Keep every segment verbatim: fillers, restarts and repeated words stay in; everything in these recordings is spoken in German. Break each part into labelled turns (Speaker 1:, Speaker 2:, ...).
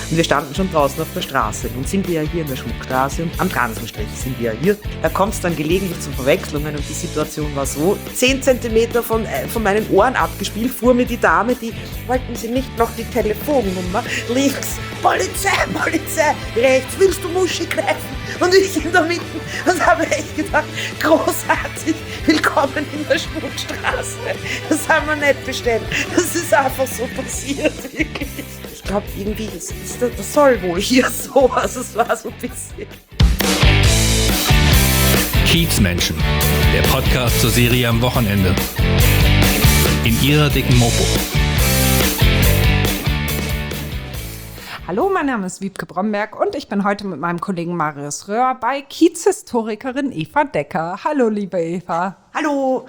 Speaker 1: Und wir standen schon draußen auf der Straße. Nun sind wir ja hier in der Schmuckstraße und am Transenstrich sind wir ja hier. Da kommt es dann gelegentlich zu Verwechslungen und die Situation war so, zehn Zentimeter von, äh, von meinen Ohren abgespielt, fuhr mir die Dame, die, wollten Sie nicht noch die Telefonnummer? Links, Polizei, Polizei, rechts, willst du Muschi greifen? Und ich in der Mitte und habe echt gedacht, großartig, willkommen in der Schmuckstraße. Das haben wir nicht bestellt. Das ist einfach so passiert, wirklich. Ich glaube, irgendwie, das, das soll wohl hier so. Also es war so ein bisschen.
Speaker 2: Kiezmenschen, der Podcast zur Serie am Wochenende. In ihrer dicken Mopo.
Speaker 3: Hallo, mein Name ist Wiebke Bromberg und ich bin heute mit meinem Kollegen Marius Röhr bei Kiezhistorikerin Eva Decker. Hallo, liebe Eva.
Speaker 1: Hallo.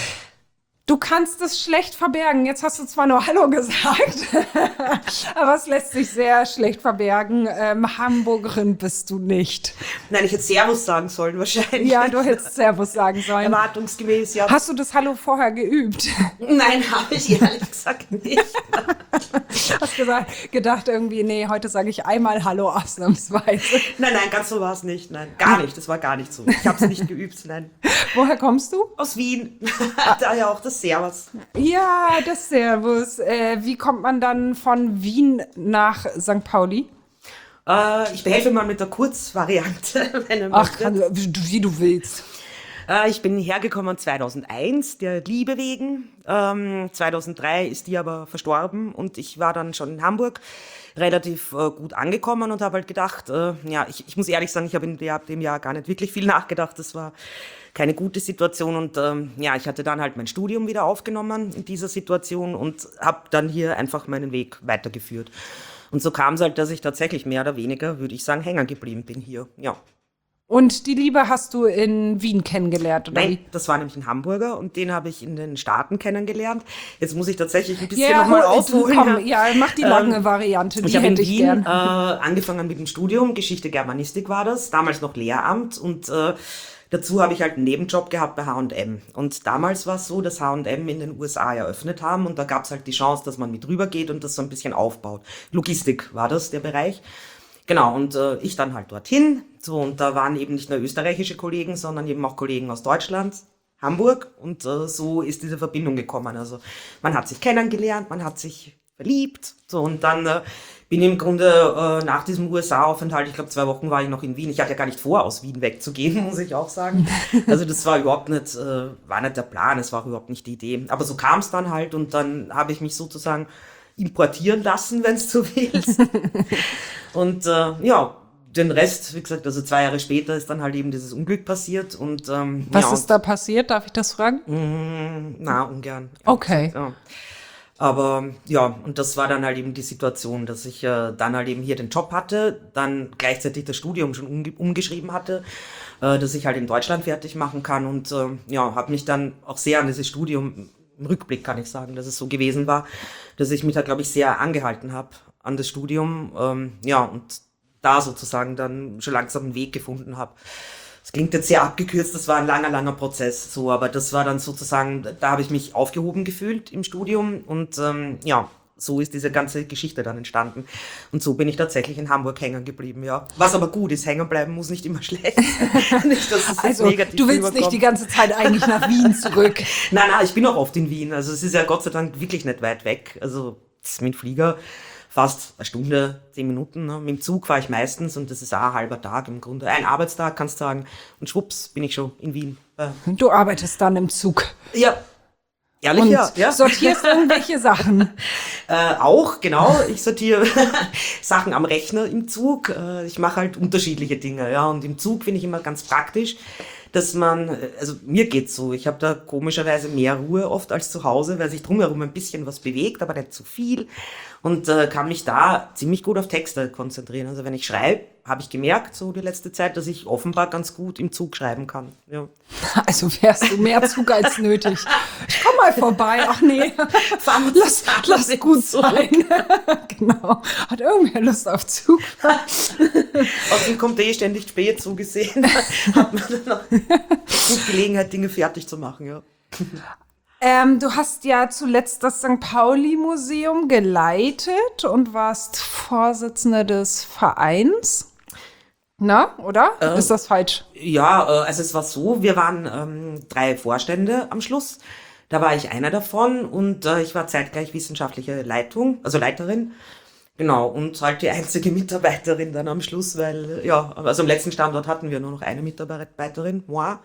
Speaker 3: Du kannst es schlecht verbergen. Jetzt hast du zwar nur Hallo gesagt, aber es lässt sich sehr schlecht verbergen. Ähm, Hamburgerin bist du nicht.
Speaker 1: Nein, ich hätte Servus sagen sollen wahrscheinlich.
Speaker 3: Ja, du hättest Servus sagen sollen.
Speaker 1: Erwartungsgemäß, ja.
Speaker 3: Hast du das Hallo vorher geübt?
Speaker 1: Nein, habe ich ehrlich gesagt nicht.
Speaker 3: Hast gesagt, gedacht irgendwie, nee, heute sage ich einmal Hallo ausnahmsweise.
Speaker 1: Nein, nein, ganz so war es nicht. Nein, gar nicht. Das war gar nicht so. Ich habe es nicht geübt, nein.
Speaker 3: Woher kommst du?
Speaker 1: Aus Wien. Daher auch das Servus.
Speaker 3: Ja, das Servus. Äh, wie kommt man dann von Wien nach Sankt Pauli?
Speaker 1: Äh, ich behelfe mal mit der Kurzvariante. Wenn
Speaker 3: Ach, kann, wie du willst.
Speaker 1: Äh, ich bin hergekommen zweitausendeins, der Liebe wegen. Ähm, zweitausenddrei ist die aber verstorben und ich war dann schon in Hamburg relativ äh, gut angekommen und habe halt gedacht, äh, ja, ich, ich muss ehrlich sagen, ich habe in der, dem Jahr gar nicht wirklich viel nachgedacht. Das war keine gute Situation und ähm, ja, ich hatte dann halt mein Studium wieder aufgenommen in dieser Situation und habe dann hier einfach meinen Weg weitergeführt. Und so kam es halt, dass ich tatsächlich mehr oder weniger, würde ich sagen, hängen geblieben bin hier, ja.
Speaker 3: Und die Liebe hast du in Wien kennengelernt, oder
Speaker 1: Nein,
Speaker 3: wie?
Speaker 1: das war nämlich ein Hamburger und den habe ich in den Staaten kennengelernt. Jetzt muss ich tatsächlich ein bisschen
Speaker 3: Ja,
Speaker 1: nochmal
Speaker 3: hol-
Speaker 1: ausholen.
Speaker 3: komm, ja, mach die lange
Speaker 1: Ähm,
Speaker 3: Variante, die
Speaker 1: Ich habe in
Speaker 3: hätte ich
Speaker 1: Wien
Speaker 3: gern.
Speaker 1: äh, angefangen mit dem Studium, Geschichte Germanistik war das, damals noch Lehramt und äh, dazu habe ich halt einen Nebenjob gehabt bei H und M. Und damals war es so, dass H und M in den U S A eröffnet haben und da gab es halt die Chance, dass man mit rübergeht und das so ein bisschen aufbaut. Logistik war das, der Bereich. Genau, und äh, ich dann halt dorthin. So, und da waren eben nicht nur österreichische Kollegen, sondern eben auch Kollegen aus Deutschland, Hamburg. Und äh, so ist diese Verbindung gekommen. Also man hat sich kennengelernt, man hat sich verliebt. So, und dann äh, bin ich im Grunde äh, nach diesem U S A-Aufenthalt, ich glaube zwei Wochen war ich noch in Wien. Ich hatte ja gar nicht vor, aus Wien wegzugehen, muss ich auch sagen. Also das war überhaupt nicht, äh, war nicht der Plan, es war überhaupt nicht die Idee. Aber so kam es dann halt und dann habe ich mich sozusagen importieren lassen, wenn es so willst. Und äh, ja, den Rest, wie gesagt, also zwei Jahre später ist dann halt eben dieses Unglück passiert. Und ähm,
Speaker 3: Was
Speaker 1: ja,
Speaker 3: ist da passiert? Darf ich das fragen?
Speaker 1: und, na, ungern.
Speaker 3: Okay.
Speaker 1: Ja. Aber ja, und das war dann halt eben die Situation, dass ich äh, dann halt eben hier den Job hatte, dann gleichzeitig das Studium schon umge- umgeschrieben hatte, äh, dass ich halt in Deutschland fertig machen kann und äh, ja, habe mich dann auch sehr an dieses Studium, im Rückblick kann ich sagen, dass es so gewesen war, dass ich mich da, glaube ich, sehr angehalten habe an das Studium, ähm, ja, und da sozusagen dann schon langsam einen Weg gefunden habe. Das klingt jetzt sehr abgekürzt, das war ein langer, langer Prozess, so, aber das war dann sozusagen, da habe ich mich aufgehoben gefühlt im Studium und ähm, ja, so ist diese ganze Geschichte dann entstanden. Und so bin ich tatsächlich in Hamburg hängen geblieben, ja. Was aber gut ist, hängen bleiben muss nicht immer schlecht sein. Nicht, dass es jetzt
Speaker 3: Also,
Speaker 1: negativ
Speaker 3: du willst nicht die ganze Zeit eigentlich nach Wien zurück.
Speaker 1: Nein, nein, ich bin auch oft in Wien. Also es ist ja Gott sei Dank wirklich nicht weit weg. Also das ist mit dem Flieger fast eine Stunde, zehn Minuten. Ne? Mit dem Zug fahre ich meistens und das ist auch ein halber Tag im Grunde. Ein Arbeitstag, kannst du sagen. Und schwupps, bin ich schon in Wien. Äh,
Speaker 3: Du arbeitest dann im Zug.
Speaker 1: ja, ehrlich,
Speaker 3: Und
Speaker 1: ja. ja.
Speaker 3: sortierst irgendwelche Sachen.
Speaker 1: Äh, auch, genau. Ich sortiere Sachen am Rechner im Zug. Äh, ich mache halt unterschiedliche Dinge, ja. Und im Zug finde ich immer ganz praktisch, dass man, also mir geht's so, ich habe da komischerweise mehr Ruhe oft als zu Hause, weil sich drumherum ein bisschen was bewegt, aber nicht zu viel und äh, kann mich da ziemlich gut auf Texte konzentrieren. Also wenn ich schreibe, habe ich gemerkt, so die letzte Zeit, dass ich offenbar ganz gut im Zug schreiben kann. Ja.
Speaker 3: Also fährst du mehr Zug als nötig. Ich komm mal vorbei. Ach nee, lass, lass gut sein. Genau. Hat irgendwer Lust auf Zug?
Speaker 1: Außerdem kommt eh ständig spät zugesehen. Hat man dann noch gut Gelegenheit, Dinge fertig zu machen, ja.
Speaker 3: Ähm, du hast ja zuletzt das Sankt Pauli-Museum geleitet und warst Vorsitzende des Vereins. Na, oder?
Speaker 1: Äh,
Speaker 3: Ist das falsch?
Speaker 1: Ja, äh, also es war so, wir waren ähm, drei Vorstände am Schluss. Da war ich einer davon und äh, ich war zeitgleich wissenschaftliche Leitung, also Leiterin. Genau, und halt die einzige Mitarbeiterin dann am Schluss, weil, ja, also am letzten Standort hatten wir nur noch eine Mitarbeiterin, moi.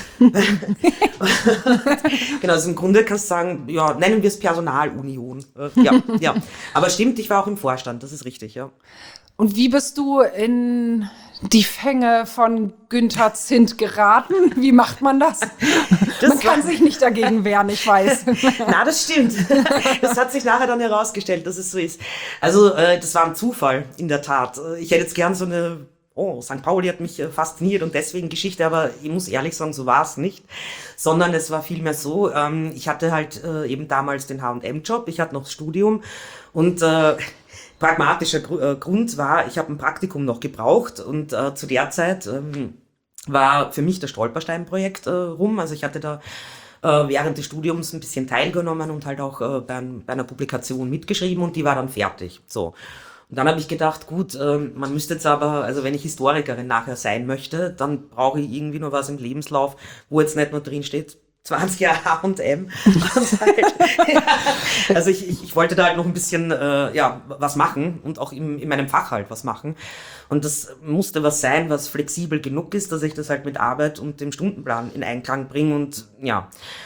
Speaker 1: Genau, also im Grunde kannst du sagen, ja, nennen wir es Personalunion. Äh, ja, ja. Aber stimmt, ich war auch im Vorstand, das ist richtig, ja.
Speaker 3: Und wie bist du in die Fänge von Günther Zint geraten? Wie macht man das?
Speaker 1: Das
Speaker 3: man kann
Speaker 1: war-
Speaker 3: sich nicht dagegen wehren, ich weiß.
Speaker 1: Na, das stimmt. Das hat sich nachher dann herausgestellt, dass es so ist. Also, äh, das war ein Zufall, in der Tat. Äh, Ich hätte jetzt gern so eine, oh, Sankt Pauli hat mich äh, fasziniert und deswegen Geschichte, aber ich muss ehrlich sagen, so war es nicht. Sondern es war vielmehr so, ähm, ich hatte halt äh, eben damals den H und M-Job, ich hatte noch das Studium und äh, pragmatischer Gru äh, Grund war, ich habe ein Praktikum noch gebraucht und äh, zu der Zeit ähm, war für mich das Stolperstein-Projekt äh, rum. Also ich hatte da äh, während des Studiums ein bisschen teilgenommen und halt auch äh, bei, ein- bei einer Publikation mitgeschrieben und die war dann fertig. So. Und dann habe ich gedacht, gut, ähm, man müsste jetzt aber, also wenn ich Historikerin nachher sein möchte, dann brauche ich irgendwie noch was im Lebenslauf, wo jetzt nicht nur drin steht, zwanzig Jahre H und M. Und halt, ja, also ich, ich, ich wollte da halt noch ein bisschen äh, ja, was machen und auch im, in meinem Fach halt was machen. Und das musste was sein, was flexibel genug ist, dass ich das halt mit Arbeit und dem Stundenplan in Einklang bringe und ja.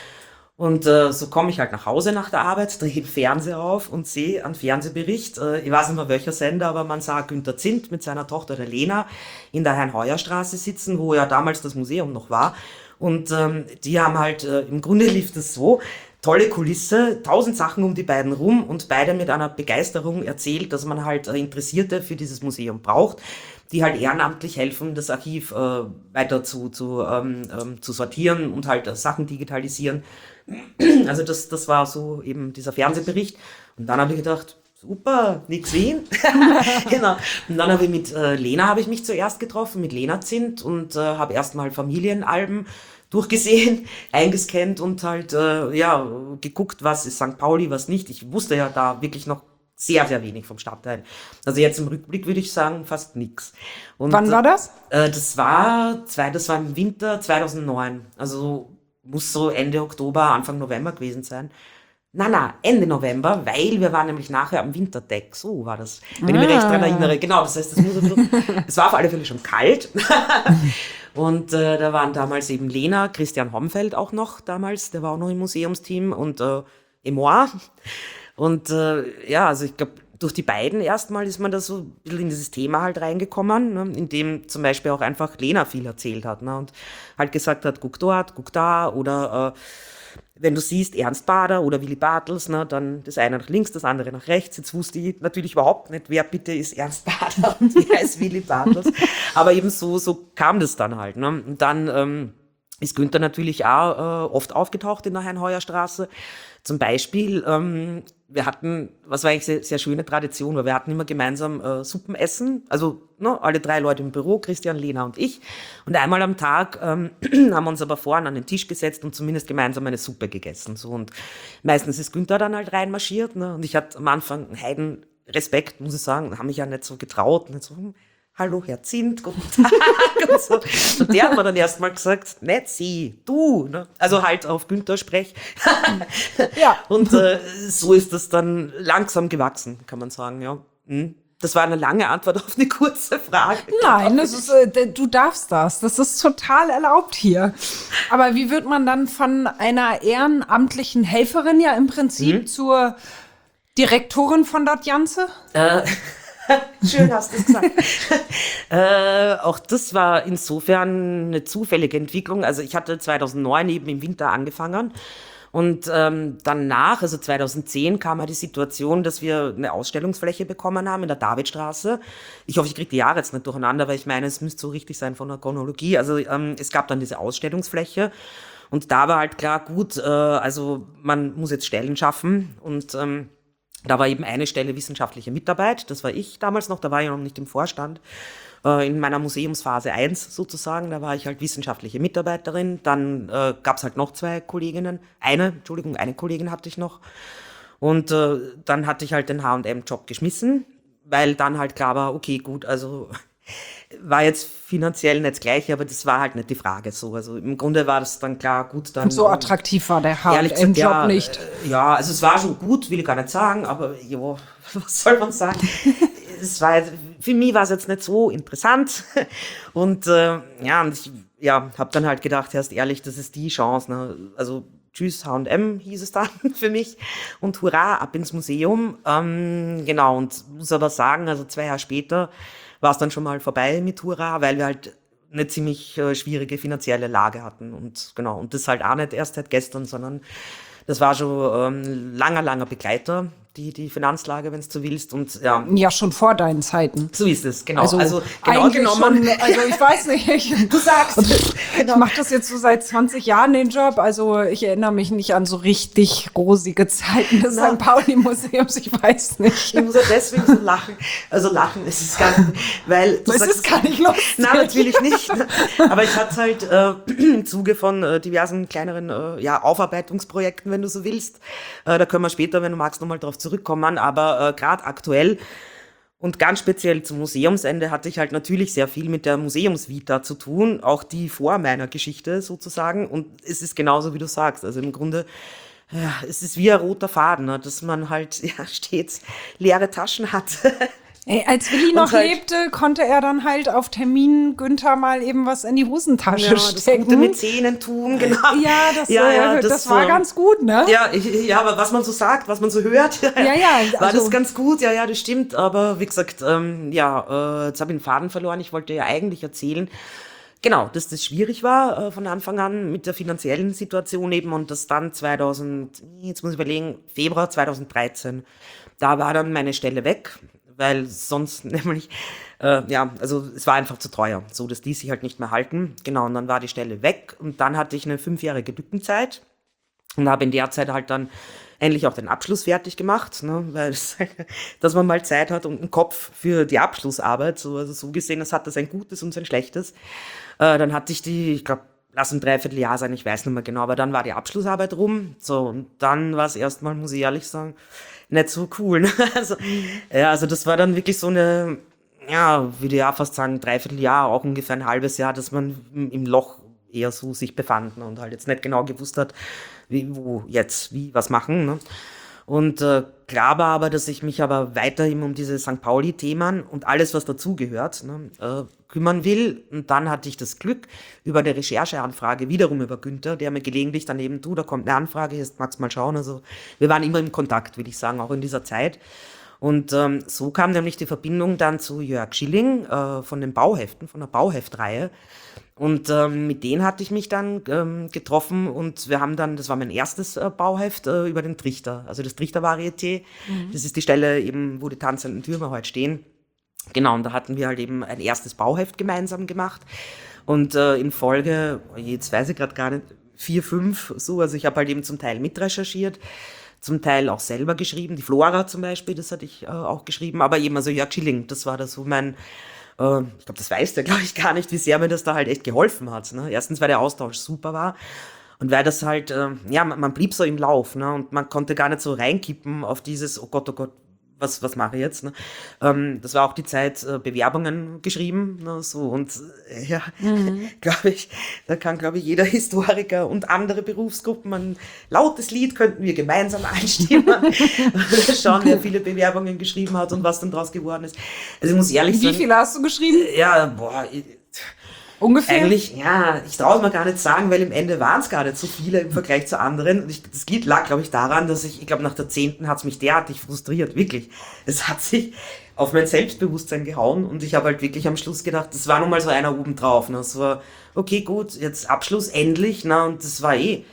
Speaker 1: Und äh, so komme ich halt nach Hause nach der Arbeit, drehe den Fernseher auf und sehe einen Fernsehbericht. Äh, ich weiß nicht mehr welcher Sender, aber man sah Günther Zint mit seiner Tochter der Lena in der Hein-Heuer-Straße sitzen, wo ja damals das Museum noch war. Und ähm, die haben halt, äh, im Grunde lief das so, tolle Kulisse, tausend Sachen um die beiden rum und beide mit einer Begeisterung erzählt, dass man halt äh, Interessierte für dieses Museum braucht, die halt ehrenamtlich helfen, das Archiv äh, weiter zu, zu, ähm, ähm, zu sortieren und halt äh, Sachen digitalisieren. Also das, das war so eben dieser Fernsehbericht. Und dann habe ich gedacht, super, nix Wien. Genau. Und dann habe ich mit äh, Lena habe ich mich zuerst getroffen, mit Lena Zint und äh, habe erstmal Familienalben durchgesehen, eingescannt und halt äh, ja geguckt, was ist Sankt Pauli, was nicht. Ich wusste ja da wirklich noch sehr, sehr wenig vom Stadtteil. Also jetzt im Rückblick würde ich sagen, fast nix. Und,
Speaker 3: Wann war das?
Speaker 1: Äh, das war zwei, das war im Winter zweitausendneun. Also muss so Ende Oktober, Anfang November gewesen sein. Na, na, Ende November, weil wir waren nämlich nachher am Winterdeck. So war das, wenn ich mich recht daran erinnere. Genau, das heißt, das muss ein bisschen, es war auf alle Fälle schon kalt. Und äh, da waren damals eben Lena, Christian Homfeld auch noch damals, der war auch noch im Museumsteam und äh, et moi. Und äh, ja, also ich glaube, durch die beiden erstmal ist man da so ein bisschen in dieses Thema halt reingekommen, ne, in dem zum Beispiel auch einfach Lena viel erzählt hat, ne, und halt gesagt hat, guck dort, guck da, oder äh, wenn du siehst, Ernst Bader oder Willy Bartels, ne, dann das eine nach links, das andere nach rechts. Jetzt wusste ich natürlich überhaupt nicht, wer bitte ist Ernst Bader und wer ist Willy Bartels. Aber eben so, so kam das dann halt. Ne. Und dann ähm, ist Günther natürlich auch äh, oft aufgetaucht in der Hein-Heuer-Straße. Zum Beispiel, ähm, wir hatten, was war eigentlich sehr, sehr schöne Tradition, weil wir hatten immer gemeinsam äh, Suppen essen, also ne, alle drei Leute im Büro, Christian, Lena und ich. Und einmal am Tag ähm, haben wir uns aber vorne an den Tisch gesetzt und zumindest gemeinsam eine Suppe gegessen. So. Und meistens ist Günther dann halt reinmarschiert. Ne? Und ich hatte am Anfang einen Heiden Respekt, muss ich sagen, haben mich ja nicht so getraut. Nicht so, hm, hallo Herr Zint, guten Tag. Und, so. Und der hat mir dann erstmal gesagt, nicht sie, du. Ne? Also halt auf Günther sprech.
Speaker 3: Ja.
Speaker 1: Und äh, so ist das dann langsam gewachsen, kann man sagen, ja. Hm. Das war eine lange Antwort auf eine kurze Frage.
Speaker 3: Nein, das ist, äh, d- du darfst das. Das ist total erlaubt hier. Aber wie wird man dann von einer ehrenamtlichen Helferin ja im Prinzip zur Direktorin von das Ganze?
Speaker 1: Äh, schön hast du es gesagt. äh, auch das war insofern eine zufällige Entwicklung. Also ich hatte zweitausendneun eben im Winter angefangen. Und ähm, danach, also zweitausendzehn, kam halt die Situation, dass wir eine Ausstellungsfläche bekommen haben in der Davidstraße. Ich hoffe, ich kriege die Jahre jetzt nicht durcheinander, weil ich meine, es müsste so richtig sein von der Chronologie. Also ähm, es gab dann diese Ausstellungsfläche und da war halt klar, gut, äh, also man muss jetzt Stellen schaffen und ähm, Da war eben eine Stelle wissenschaftliche Mitarbeit, das war ich damals noch, da war ich noch nicht im Vorstand. In meiner Museumsphase eins sozusagen, da war ich halt wissenschaftliche Mitarbeiterin. Dann äh, gab es halt noch zwei Kolleginnen, eine, Entschuldigung, eine Kollegin hatte ich noch. Und äh, dann hatte ich halt den H und M-Job geschmissen, weil dann halt klar war, okay, gut, also war jetzt finanziell nicht das Gleiche, aber das war halt nicht die Frage so. Also im Grunde war das dann klar, gut, dann...
Speaker 3: Und so attraktiv war der H und
Speaker 1: ehrlich
Speaker 3: M-Job
Speaker 1: gesagt, ja,
Speaker 3: nicht.
Speaker 1: äh, Ja, also es war schon gut, will ich gar nicht sagen, aber jo, was soll man sagen? Es war, für mich war es jetzt nicht so interessant. Und äh, ja, und ich ja, habe dann halt gedacht, erst ehrlich, das ist die Chance. Ne? Also tschüss, H und M hieß es dann für mich. Und hurra, ab ins Museum. Ähm, genau, und muss aber sagen, also zwei Jahre später war es dann schon mal vorbei mit Hurra, weil wir halt eine ziemlich äh, schwierige finanzielle Lage hatten. Und genau, und das halt auch nicht erst seit gestern, sondern das war schon ähm, langer, langer Begleiter, die, die Finanzlage, wenn du so willst. Und ja,
Speaker 3: Ja, schon vor deinen Zeiten.
Speaker 1: so ist es, genau.
Speaker 3: Also,
Speaker 1: Also, genau
Speaker 3: eigentlich
Speaker 1: genommen.
Speaker 3: schon, also ich weiß nicht, ich,
Speaker 1: Du sagst es.
Speaker 3: ich mache das jetzt so seit zwanzig Jahren, den Job, also ich erinnere mich nicht an so richtig rosige Zeiten des
Speaker 1: Na.
Speaker 3: Sankt Pauli-Museums, ich weiß nicht.
Speaker 1: Ich muss ja deswegen so lachen. Also lachen ist es gar nicht, weil du
Speaker 3: Es
Speaker 1: sagst,
Speaker 3: ist gar nicht lustig.
Speaker 1: Nein, natürlich nicht. Aber ich hatte halt äh, im Zuge von äh, diversen kleineren äh, ja, Aufarbeitungsprojekten, wenn du so willst. Äh, da können wir später, wenn du magst, nochmal drauf zurückkommen. Aber äh, gerade aktuell und ganz speziell zum Museumsende hatte ich halt natürlich sehr viel mit der Museumsvita zu tun, auch die vor meiner Geschichte sozusagen. Und es ist genauso, wie du sagst. Also im Grunde, ja, es ist wie ein roter Faden, ne, dass man halt ja, stets leere Taschen hat.
Speaker 3: Ey, als Willi noch
Speaker 1: halt-
Speaker 3: lebte, konnte er dann halt auf Termin Günther mal eben was in die Hosentasche
Speaker 1: Ja, das
Speaker 3: stecken.
Speaker 1: gute Mäzenentum, genau.
Speaker 3: Ja, das,
Speaker 1: Ja,
Speaker 3: äh,
Speaker 1: ja,
Speaker 3: das,
Speaker 1: das,
Speaker 3: war
Speaker 1: äh,
Speaker 3: ganz gut, ne?
Speaker 1: Ja, ich, ja, aber was man so sagt, was man so hört,
Speaker 3: Ja, ja,
Speaker 1: war
Speaker 3: also-
Speaker 1: das ganz gut. Ja, ja, das stimmt. Aber wie gesagt, ähm, ja, äh, jetzt habe ich den Faden verloren. Ich wollte ja eigentlich erzählen, genau, dass das schwierig war äh, von Anfang an mit der finanziellen Situation eben und das dann zweitausend, jetzt muss ich überlegen, Februar zweitausenddreizehn, da war dann meine Stelle weg, weil sonst nämlich, äh, ja, also es war einfach zu teuer, so dass die sich halt nicht mehr halten. Genau, und dann war die Stelle weg und dann hatte ich eine fünfjährige Lückenzeit und habe in der Zeit halt dann endlich auch den Abschluss fertig gemacht, ne, weil es, dass man mal Zeit hat und einen Kopf für die Abschlussarbeit, so, also so gesehen, das hat das ein Gutes und ein Schlechtes. Äh, dann hatte ich die, ich glaube, lass ein Dreivierteljahr sein, ich weiß nicht mehr genau, aber dann war die Abschlussarbeit rum, so, und dann war es erstmal, muss ich ehrlich sagen, nicht so cool. Ne? Also, ja, also das war dann wirklich so eine, ja, würde ich ja fast sagen, Dreivierteljahr, auch ungefähr ein halbes Jahr, dass man im, im Loch eher so sich befand, ne? Und halt jetzt nicht genau gewusst hat, wie, wo jetzt, wie, was machen. Ne? Und äh, klar war aber, dass ich mich aber weiterhin um diese Sankt Pauli-Themen und alles, was dazugehört, ne, äh, kümmern will. Und dann hatte ich das Glück, über eine Rechercheanfrage, wiederum über Günther, der mir gelegentlich daneben, du, da kommt eine Anfrage, jetzt magst du mal schauen. Also wir waren immer im Kontakt, will ich sagen, auch in dieser Zeit. Und ähm, so kam nämlich die Verbindung dann zu Jörg Schilling äh, von den Bauheften, von der Bauheftreihe. Und ähm, mit denen hatte ich mich dann ähm, getroffen und wir haben dann, das war mein erstes äh, Bauheft äh, über den Trichter, also das Trichter-Varieté. Mhm. Das ist die Stelle eben, wo die tanzenden Türme heute stehen. Genau, und da hatten wir halt eben ein erstes Bauheft gemeinsam gemacht. Und äh, in Folge, jetzt weiß ich gerade gar nicht, vier, fünf, so, also ich habe halt eben zum Teil mitrecherchiert, zum Teil auch selber geschrieben, die Flora zum Beispiel, das hatte ich äh, auch geschrieben, aber eben, also Jörg Schilling, das war da so mein, äh, ich glaube, das weiß der, glaube ich, gar nicht, wie sehr mir das da halt echt geholfen hat. Ne? Erstens, weil der Austausch super war und weil das halt, äh, ja, man, man blieb so im Lauf, ne? Und man konnte gar nicht so reinkippen auf dieses, oh Gott, oh Gott, was, was mache ich jetzt? Ne? Ähm, das war auch die Zeit, äh, Bewerbungen geschrieben, ne? So, und äh, ja, mhm. glaube ich, da kann, glaube ich, jeder Historiker und andere Berufsgruppen ein lautes Lied könnten wir gemeinsam einstimmen. Schauen, wer viele Bewerbungen geschrieben hat und was dann draus geworden ist. Also ich muss ehrlich
Speaker 3: Wie
Speaker 1: sagen.
Speaker 3: Wie viele hast du geschrieben?
Speaker 1: Ja, boah, ich,
Speaker 3: ungefähr?
Speaker 1: Eigentlich, ja, ich traue es mir gar nicht sagen, weil im Ende waren es gar nicht so viele im Vergleich zu anderen. Und ich, das lag, glaube ich, daran, dass ich, ich glaube, nach der zehnten hat es mich derartig frustriert, wirklich. Es hat sich auf mein Selbstbewusstsein gehauen und ich habe halt wirklich am Schluss gedacht, das war nun mal so einer oben drauf. Ne? Es war, okay, gut, jetzt Abschluss, endlich, na, und das war eh,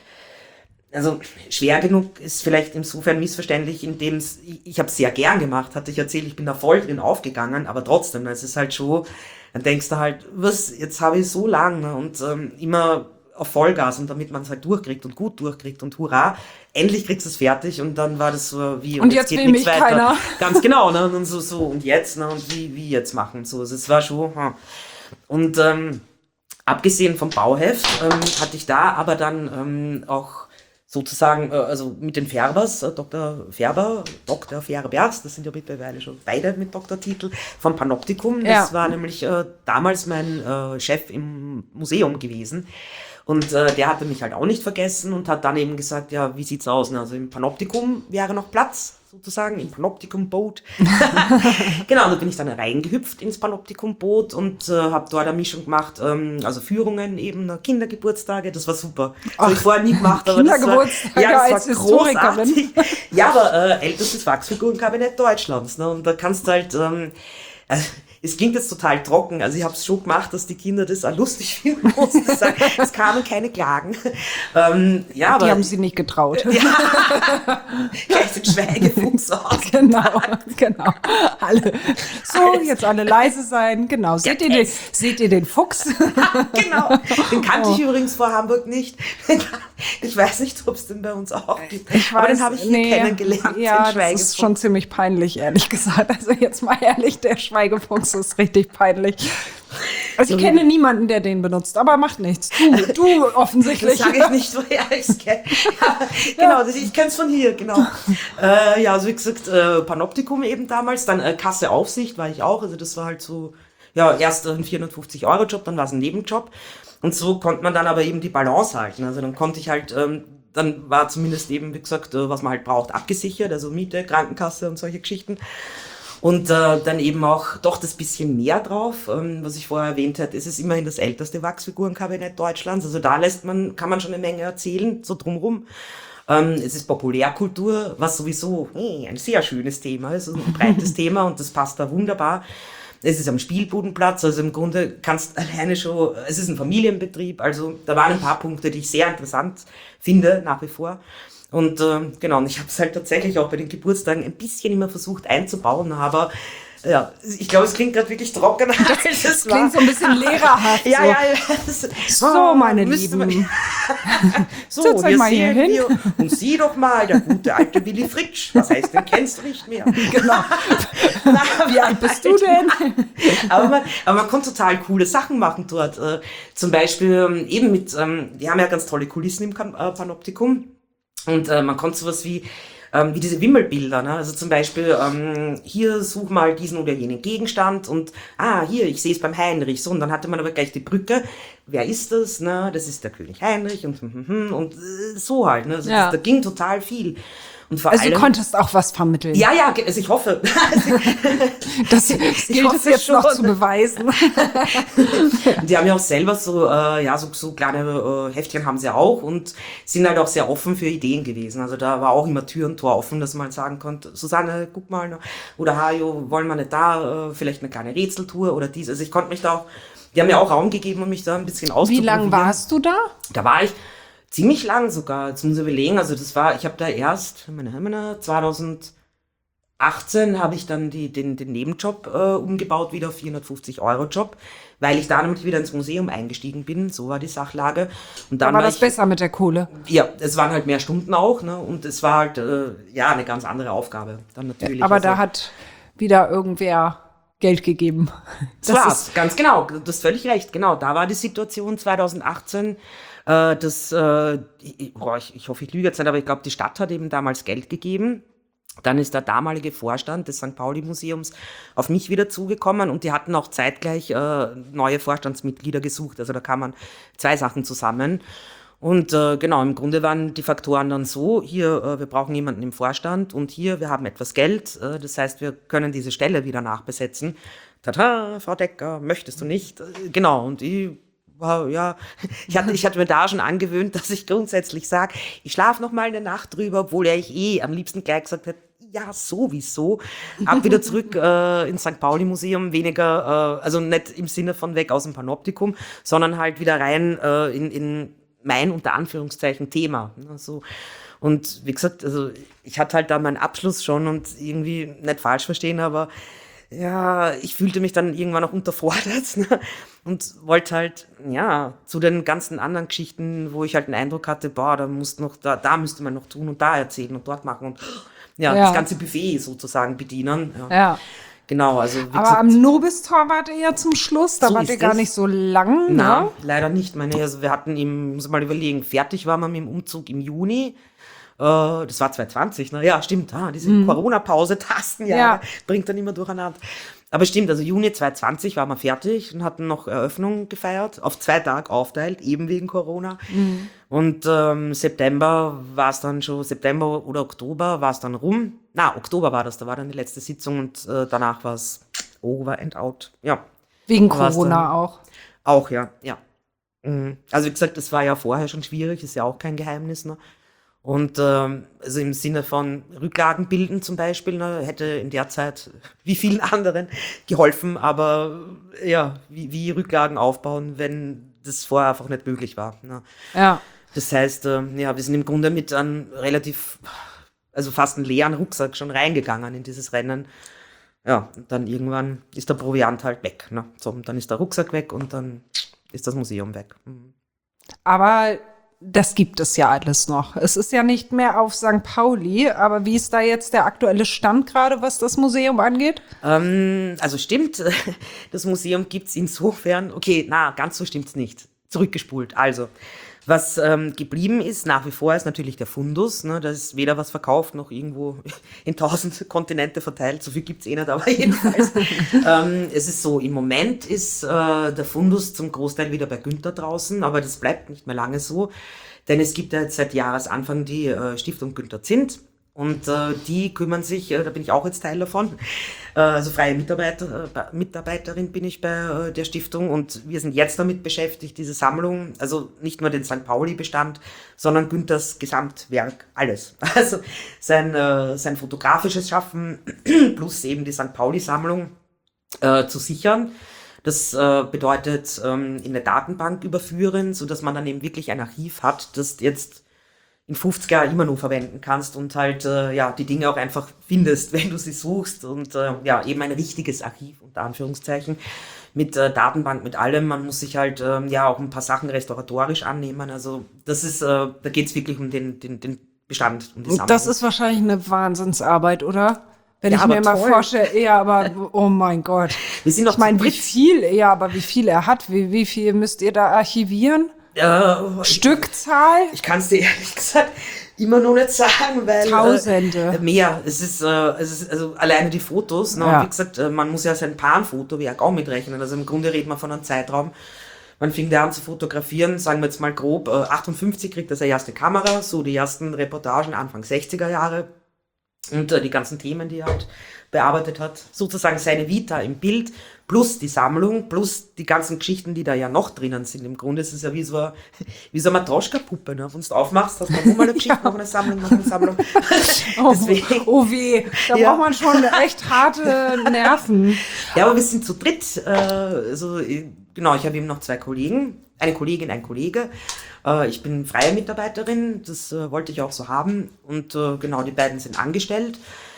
Speaker 1: also schwer genug ist vielleicht insofern missverständlich, indem es, ich, ich habe es sehr gern gemacht, hatte ich erzählt, ich bin da voll drin aufgegangen, aber trotzdem, es ist halt schon, dann denkst du halt, was, jetzt habe ich so lang, ne, und ähm, immer auf Vollgas und damit man es halt durchkriegt und gut durchkriegt und hurra, endlich kriegst du es fertig und dann war das so wie,
Speaker 3: und, und jetzt, jetzt will mich weiter. Keiner.
Speaker 1: Ganz genau, ne? Und so, so, und jetzt, ne? Und wie, wie jetzt machen, so, also es war schon, hm. Und, ähm, abgesehen vom Bauheft, ähm, hatte ich da aber dann, ähm, auch sozusagen, äh, also mit den Färbers, äh, Doktor Färber, Doktor Färbers, das sind ja mittlerweile schon beide mit Doktortitel, vom Panoptikum. Das ja. war nämlich äh, damals mein äh, Chef im Museum gewesen. Und äh, der hatte mich halt auch nicht vergessen und hat dann eben gesagt, ja, wie sieht's aus? Also im Panoptikum wäre noch Platz, sozusagen, im Panoptikum-Boot. Genau, und da bin ich dann reingehüpft ins Panoptikum-Boot und äh, habe dort eine Mischung gemacht, ähm, also Führungen eben, Kindergeburtstage, das war super. Das habe ich vorher nie gemacht, aber das war, ja, das war großartig. Ja, aber äh, ältestes Wachsfigurenkabinett Deutschlands. Ne? Und da kannst du halt... Ähm, äh, es klingt jetzt total trocken, also ich habe es schon gemacht, dass die Kinder das auch lustig finden mussten. Es kamen keine Klagen. Ähm, ja,
Speaker 3: die
Speaker 1: aber,
Speaker 3: haben sie nicht getraut.
Speaker 1: Ja, gleich den Schweigefuchs aus.
Speaker 3: Genau, genau. Alle. So, alles. Jetzt alle leise sein. Genau. Seht, ja, ihr, den, seht ihr den Fuchs?
Speaker 1: Genau. Den kannte oh. ich übrigens vor Hamburg nicht. Ich weiß nicht, ob es den bei uns auch gibt.
Speaker 3: Ich weiß,
Speaker 1: aber den habe ich hier nee, kennengelernt.
Speaker 3: Ja, das ist schon ziemlich peinlich, ehrlich gesagt. Also jetzt mal ehrlich, der Schweigefuchs ist richtig peinlich. Also ich kenne niemanden, der den benutzt, aber macht nichts. Du, du offensichtlich.
Speaker 1: Das sage ich nicht, woher ich es kenne. Ja, genau, ja. Ich kenne es von hier, genau. äh, ja, also wie gesagt, äh, Panoptikum eben damals, dann äh, Kasse Aufsicht war ich auch, also das war halt so, ja, erst ein vierhundertfünfzig Euro Job, dann war es ein Nebenjob und so konnte man dann aber eben die Balance halten, also dann konnte ich halt, ähm, dann war zumindest eben, wie gesagt, äh, was man halt braucht, abgesichert, also Miete, Krankenkasse und solche Geschichten. Und äh, dann eben auch doch das bisschen mehr drauf, ähm, was ich vorher erwähnt habe, es ist immerhin das älteste Wachsfigurenkabinett Deutschlands. Also da lässt man, kann man schon eine Menge erzählen, so drumrum. Ähm, es ist Populärkultur, was sowieso hey, ein sehr schönes Thema ist, ein breites Thema und das passt da wunderbar. Es ist am Spielbudenplatz, also im Grunde kannst alleine schon, es ist ein Familienbetrieb, also da waren ein paar Punkte, die ich sehr interessant finde, nach wie vor. Und äh, genau, und ich habe es halt tatsächlich auch bei den Geburtstagen ein bisschen immer versucht einzubauen, aber ja, ich glaube, es klingt gerade wirklich trocken.
Speaker 3: Das, das klingt so ein bisschen lehrerhaft.
Speaker 1: Ja,
Speaker 3: so.
Speaker 1: ja, ja. Das,
Speaker 3: so, meine Lieben.
Speaker 1: So, Setz euch mal hier hin. Wir, und sieh doch mal, der gute alte Willy Fritsch. Was heißt, den kennst du nicht mehr. Genau.
Speaker 3: Wie alt bist du denn?
Speaker 1: aber, man, aber man konnte total coole Sachen machen dort. Äh, zum Beispiel eben mit, ähm, die haben ja ganz tolle Kulissen im äh, Panoptikum. Und äh, man konnte sowas wie, ähm, wie diese Wimmelbilder, ne? Also zum Beispiel, ähm, hier such mal diesen oder jenen Gegenstand und, ah, hier, ich sehe es beim Heinrich, so, und dann hatte man aber gleich die Brücke, wer ist das, ne? Das ist der König Heinrich und, und äh, so halt, ne? Also ja. das, da ging total viel. Und vor
Speaker 3: also
Speaker 1: allem,
Speaker 3: du konntest auch was vermitteln.
Speaker 1: Ja, ja, also ich hoffe.
Speaker 3: das gilt es jetzt schon noch zu beweisen.
Speaker 1: Die haben ja auch selber so, äh, ja, so, so kleine äh, Heftchen haben sie auch und sind halt auch sehr offen für Ideen gewesen. Also da war auch immer Tür und Tor offen, dass man sagen konnte, Susanne, guck mal, oder Hajo, wollen wir nicht da, äh, vielleicht eine kleine Rätseltour oder dies. Also ich konnte mich da auch, die haben mir auch Raum gegeben, um mich da ein bisschen auszuprobieren.
Speaker 3: Wie lange warst du da?
Speaker 1: Da war ich ziemlich lang sogar, jetzt muss ich überlegen, also das war, ich habe da erst, zweitausendachtzehn habe ich dann die, den, den Nebenjob äh, umgebaut, wieder auf vierhundertfünfzig Euro Job, weil ich da nämlich wieder ins Museum eingestiegen bin, so war die Sachlage. Und dann
Speaker 3: da war, war das
Speaker 1: ich,
Speaker 3: besser mit der Kohle?
Speaker 1: Ja, es waren halt mehr Stunden auch, ne, und es war halt, äh, ja, eine ganz andere Aufgabe, dann natürlich.
Speaker 3: Aber
Speaker 1: also,
Speaker 3: da hat wieder irgendwer Geld gegeben.
Speaker 1: Das, das war's, ganz genau, du hast völlig recht, genau, da war die Situation zweitausendachtzehn, äh, das, äh, ich, boah, ich, ich hoffe, ich lüge jetzt nicht, aber ich glaube, die Stadt hat eben damals Geld gegeben. Dann ist der damalige Vorstand des Sankt Pauli-Museums auf mich wieder zugekommen und die hatten auch zeitgleich äh, neue Vorstandsmitglieder gesucht. Also da kamen zwei Sachen zusammen. Und äh, genau, im Grunde waren die Faktoren dann so, hier, äh, wir brauchen jemanden im Vorstand und hier, wir haben etwas Geld. Äh, das heißt, wir können diese Stelle wieder nachbesetzen. Tada, Frau Decker, möchtest du nicht? Äh, genau, und ich... Wow, ja, ich hatte, ich hatte mir da schon angewöhnt, dass ich grundsätzlich sage, ich schlafe noch mal eine Nacht drüber, obwohl er ich eh am liebsten gleich gesagt hätte, ja, sowieso. Ab wieder zurück äh, ins Sankt Pauli-Museum, weniger, äh, also nicht im Sinne von weg aus dem Panoptikum, sondern halt wieder rein äh, in, in mein, unter Anführungszeichen, Thema. Also, und wie gesagt, also ich hatte halt da meinen Abschluss schon und irgendwie nicht falsch verstehen, aber ja, ich fühlte mich dann irgendwann auch unterfordert, ne? Und wollte halt, ja, zu den ganzen anderen Geschichten, wo ich halt den Eindruck hatte, boah, da muss noch, da, da müsste man noch tun und da erzählen und dort machen und ja,
Speaker 3: Ja.
Speaker 1: das ganze Buffet sozusagen bedienen. Ja.
Speaker 3: Ja.
Speaker 1: Genau, also wie
Speaker 3: Aber
Speaker 1: gesagt,
Speaker 3: am Nobistor wart ihr ja zum Schluss, da
Speaker 1: So
Speaker 3: wart
Speaker 1: ist
Speaker 3: ihr gar
Speaker 1: es.
Speaker 3: nicht so lang,
Speaker 1: na,
Speaker 3: ne?
Speaker 1: leider nicht. Meine, also wir hatten im, muss ich mal überlegen, fertig waren wir mit dem Umzug im Juni. Äh, das war zwanzig zwanzig, ne? Ja, stimmt. Ah, diese Corona-Pause, Tastenjahre,
Speaker 3: Ja.
Speaker 1: bringt dann immer durcheinander. Aber stimmt, also Juni zwanzig zwanzig waren wir fertig und hatten noch Eröffnung gefeiert, auf zwei Tage aufteilt, eben wegen Corona. Und ähm, September war es dann schon, September oder Oktober war es dann rum. Na, Oktober war das, da war dann die letzte Sitzung und äh, danach war es over and out. Ja,
Speaker 3: Wegen
Speaker 1: war's
Speaker 3: Corona
Speaker 1: dann-
Speaker 3: auch.
Speaker 1: auch, ja, ja. Mhm. Also wie gesagt, das war ja vorher schon schwierig, ist ja auch kein Geheimnis, ne? Und ähm, also im Sinne von Rücklagen bilden zum Beispiel, ne, hätte in der Zeit, wie vielen anderen, geholfen, aber äh, ja, wie, wie Rücklagen aufbauen, wenn das vorher einfach nicht möglich war. Ne?
Speaker 3: Ja.
Speaker 1: Das heißt, ähm, ja, wir sind im Grunde mit einem relativ, also fast einen leeren Rucksack schon reingegangen in dieses Rennen. Ja, und dann irgendwann ist der Proviant halt weg. Ne? So, und dann ist der Rucksack weg und dann ist das Museum weg. Mhm.
Speaker 3: Aber das gibt es ja alles noch. Es ist ja nicht mehr auf Sankt Pauli, aber wie ist da jetzt der aktuelle Stand gerade, was das Museum angeht?
Speaker 1: Ähm, also stimmt, das Museum gibt's insofern, okay, na, ganz so stimmt's nicht. Zurückgespult. Also, was ähm, geblieben ist, nach wie vor, ist natürlich der Fundus. Ne? Da ist weder was verkauft, noch irgendwo in tausend Kontinente verteilt. So viel gibt's eh nicht, aber jedenfalls. ähm, es ist so, im Moment ist äh, der Fundus zum Großteil wieder bei Günther draußen, aber das bleibt nicht mehr lange so. Denn es gibt ja jetzt seit Jahresanfang die äh, Stiftung Günther Zint. Und äh, die kümmern sich, äh, da bin ich auch jetzt Teil davon, äh, also freie Mitarbeiter, äh, Mitarbeiterin bin ich bei äh, der Stiftung und wir sind jetzt damit beschäftigt, diese Sammlung, also nicht nur den Sankt Pauli-Bestand, sondern Günthers Gesamtwerk, alles. Also sein, äh, sein fotografisches Schaffen plus eben die Sankt Pauli-Sammlung äh, zu sichern. Das äh, bedeutet ähm, in eine Datenbank überführen, so dass man dann eben wirklich ein Archiv hat, das jetzt in fünfzig Jahren immer noch verwenden kannst und halt äh, ja die Dinge auch einfach findest, wenn du sie suchst und äh, ja eben ein richtiges Archiv unter Anführungszeichen mit äh, Datenbank, mit allem. Man muss sich halt ähm, ja auch ein paar Sachen restauratorisch annehmen. Also das ist, äh, da geht's wirklich um den den den Bestand, um die Sammlung.
Speaker 3: Das ist wahrscheinlich eine Wahnsinnsarbeit, oder? Wenn
Speaker 1: Ja,
Speaker 3: ich mir
Speaker 1: aber
Speaker 3: mal
Speaker 1: toll.
Speaker 3: vorstelle, ja, aber oh mein Gott.
Speaker 1: Wir sind noch
Speaker 3: Ich meine,
Speaker 1: zu
Speaker 3: wie
Speaker 1: dritt.
Speaker 3: viel, ja, aber wie viel er hat, wie, wie viel müsst ihr da archivieren?
Speaker 1: Äh,
Speaker 3: Stückzahl?
Speaker 1: Ich kann es dir ehrlich gesagt immer noch nicht sagen, weil
Speaker 3: Tausende.
Speaker 1: Äh, mehr. Es ist, äh, es ist also alleine die Fotos. Ne?
Speaker 3: Ja.
Speaker 1: Und wie gesagt, äh, man muss ja sein Panfotowerk auch mitrechnen. Also im Grunde reden wir von einem Zeitraum. Man fing da an zu fotografieren, sagen wir jetzt mal grob, äh, achtundfünfzig kriegt er seine erste Kamera, so die ersten Reportagen Anfang sechziger Jahre und äh, die ganzen Themen, die er halt bearbeitet hat. Sozusagen seine Vita im Bild plus die Sammlung, plus die ganzen Geschichten, die da ja noch drinnen sind. Im Grunde ist es ja wie so eine, wie so eine Matroschka-Puppe. Ne? Wenn du aufmachst, hast du noch mal eine Geschichte, noch eine Sammlung, noch eine Sammlung.
Speaker 3: Oh,
Speaker 1: Deswegen,
Speaker 3: oh weh, da
Speaker 1: Ja.
Speaker 3: braucht man schon echt harte Nerven.
Speaker 1: ja, aber wir sind zu dritt. Äh, also, äh, genau, ich habe eben noch zwei Kollegen, eine Kollegin, ein Kollege. Äh, ich bin freie Mitarbeiterin, das äh, wollte ich auch so haben. Und äh, genau, die beiden sind angestellt.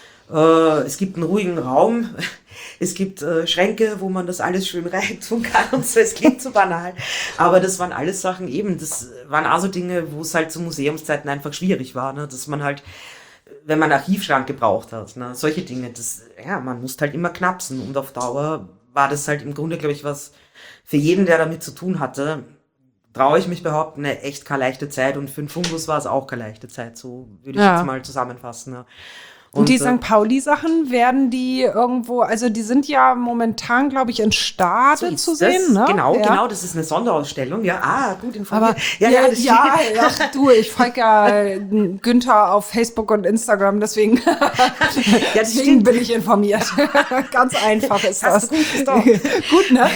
Speaker 1: Äh, es gibt einen ruhigen Raum. Es gibt äh, Schränke, wo man das alles schön reintun kann und so. Es klingt so banal. Aber das waren alles Sachen eben, das waren auch so Dinge, wo es halt zu Museumszeiten einfach schwierig war, ne? Dass man halt, wenn man einen Archivschrank gebraucht hat, ne? Solche Dinge, das, ja, man musste halt immer knapsen und auf Dauer war das halt im Grunde, glaube ich, was für jeden, der damit zu tun hatte, traue ich mich behaupten, eine echt keine leichte Zeit und für den Fundus war es auch keine leichte Zeit, so würde ich
Speaker 3: Ja.
Speaker 1: jetzt mal zusammenfassen. Ne?
Speaker 3: Und die
Speaker 1: äh,
Speaker 3: Sankt Pauli-Sachen, werden die irgendwo, also die sind ja momentan, glaube ich, in Stade
Speaker 1: ist
Speaker 3: zu
Speaker 1: das.
Speaker 3: sehen, ne?
Speaker 1: Genau,
Speaker 3: ja.
Speaker 1: genau, das ist eine Sonderausstellung. Ja, ah, gut informiert.
Speaker 3: Aber
Speaker 1: ja,
Speaker 3: ja,
Speaker 1: ja,
Speaker 3: ja,
Speaker 1: das
Speaker 3: ja, du, ich folge ja Günther auf Facebook und Instagram, deswegen,
Speaker 1: ja, das
Speaker 3: deswegen
Speaker 1: stimmt.
Speaker 3: bin ich informiert. Ganz einfach ist das.
Speaker 1: Hast du gut gestochen.
Speaker 3: Gut, ne?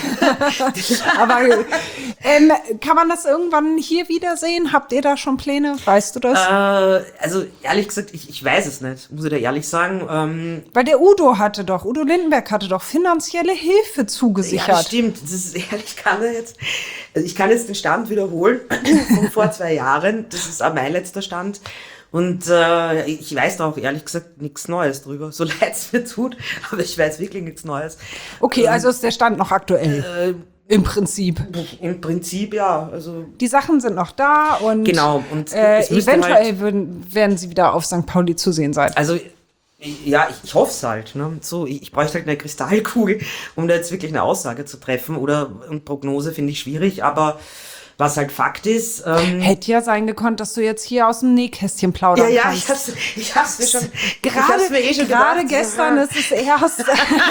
Speaker 3: Aber ähm, kann man das irgendwann hier wiedersehen? Habt ihr da schon Pläne? Weißt du das?
Speaker 1: Äh, also ehrlich gesagt, ich, ich weiß es nicht, muss ich da ehrlich sagen. Ähm,
Speaker 3: Weil der Udo hatte doch, Udo Lindenberg hatte doch finanzielle Hilfe
Speaker 1: ja,
Speaker 3: zugesichert.
Speaker 1: das stimmt. Das ist ehrlich, ich kann da jetzt, also ich kann jetzt den Stand wiederholen von vor zwei Jahren. Das ist auch mein letzter Stand. Und äh, ich weiß da auch ehrlich gesagt nichts Neues drüber, so leid es mir tut, aber ich weiß wirklich nichts Neues.
Speaker 3: Okay, also ist der Stand noch aktuell,
Speaker 1: Äh,
Speaker 3: im Prinzip.
Speaker 1: Im Prinzip ja, also
Speaker 3: Die Sachen sind noch da und,
Speaker 1: genau. Und
Speaker 3: äh,
Speaker 1: es müsste
Speaker 3: eventuell
Speaker 1: halt,
Speaker 3: würden, werden sie wieder auf Sankt Pauli zu sehen sein.
Speaker 1: also ja, ich, ich hoffe es halt. Ne? So, ich, ich bräuchte halt eine Kristallkugel, um da jetzt wirklich eine Aussage zu treffen. Oder und Prognose finde ich schwierig, aber was halt Fakt ist. Ähm,
Speaker 3: Hätte ja sein gekonnt, dass du jetzt hier aus dem Nähkästchen plaudern
Speaker 1: ja, ja,
Speaker 3: kannst.
Speaker 1: ich hab's, ich hab's mir schon. ich
Speaker 3: Gerade,
Speaker 1: hab's mir eh schon
Speaker 3: gerade
Speaker 1: gedacht,
Speaker 3: gestern
Speaker 1: ja.
Speaker 3: ist es erst.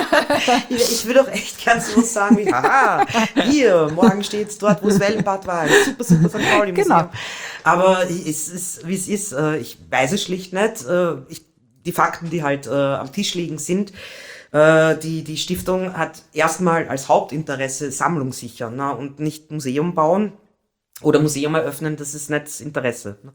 Speaker 1: Ich, ich würde doch echt gern so sagen wie, haha, hier, morgen steht's dort, wo das Wellenbad war. Super, super Sankt Pauli Museum.
Speaker 3: Genau.
Speaker 1: Aber es ist, wie es ist, äh, ich weiß es schlicht nicht. Äh, Ich, die Fakten, die halt äh, am Tisch liegen, sind, äh, die, die Stiftung hat erstmal als Hauptinteresse Sammlung sichern, ne, und nicht Museum bauen oder Museum eröffnen, das ist nicht das Interesse. Ne.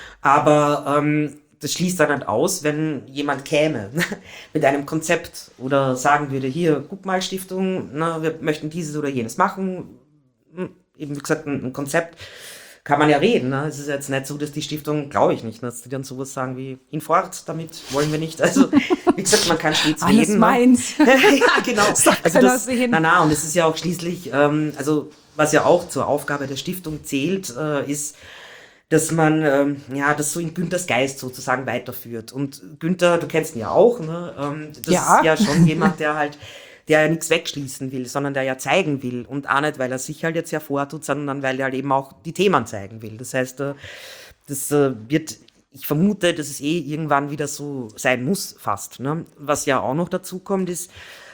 Speaker 1: Aber ähm, das schließt dann halt aus, wenn jemand käme mit einem Konzept oder sagen würde, hier, guck mal Stiftung, na, wir möchten dieses oder jenes machen. Hm, eben wie gesagt, ein, ein Konzept. Kann man ja reden, ne? Es ist jetzt nicht so, dass die Stiftung, glaube ich nicht, dass die dann sowas sagen wie, hinfort, damit wollen wir nicht. Also, wie gesagt, man kann stets
Speaker 3: Alles
Speaker 1: reden.
Speaker 3: meins.
Speaker 1: Ne? Ja, genau.
Speaker 3: Sagt
Speaker 1: Also
Speaker 3: keiner
Speaker 1: das,
Speaker 3: sehen.
Speaker 1: na, na, und es ist ja auch schließlich, ähm, also, was ja auch zur Aufgabe der Stiftung zählt, äh, ist, dass man, ähm, ja, das so in Günthers Geist sozusagen weiterführt. Und Günther, du kennst ihn ja auch, ne? Ähm, das
Speaker 3: Ja.
Speaker 1: ist ja schon jemand, der halt, der ja nichts wegschließen will, sondern der ja zeigen will. Und auch nicht, weil er sich halt jetzt hervortut, sondern weil er halt eben auch die Themen zeigen will. Das heißt, äh, das äh, wird, ich vermute, dass es eh irgendwann wieder so sein muss, fast. Ne? Was ja auch noch dazu kommt, ist,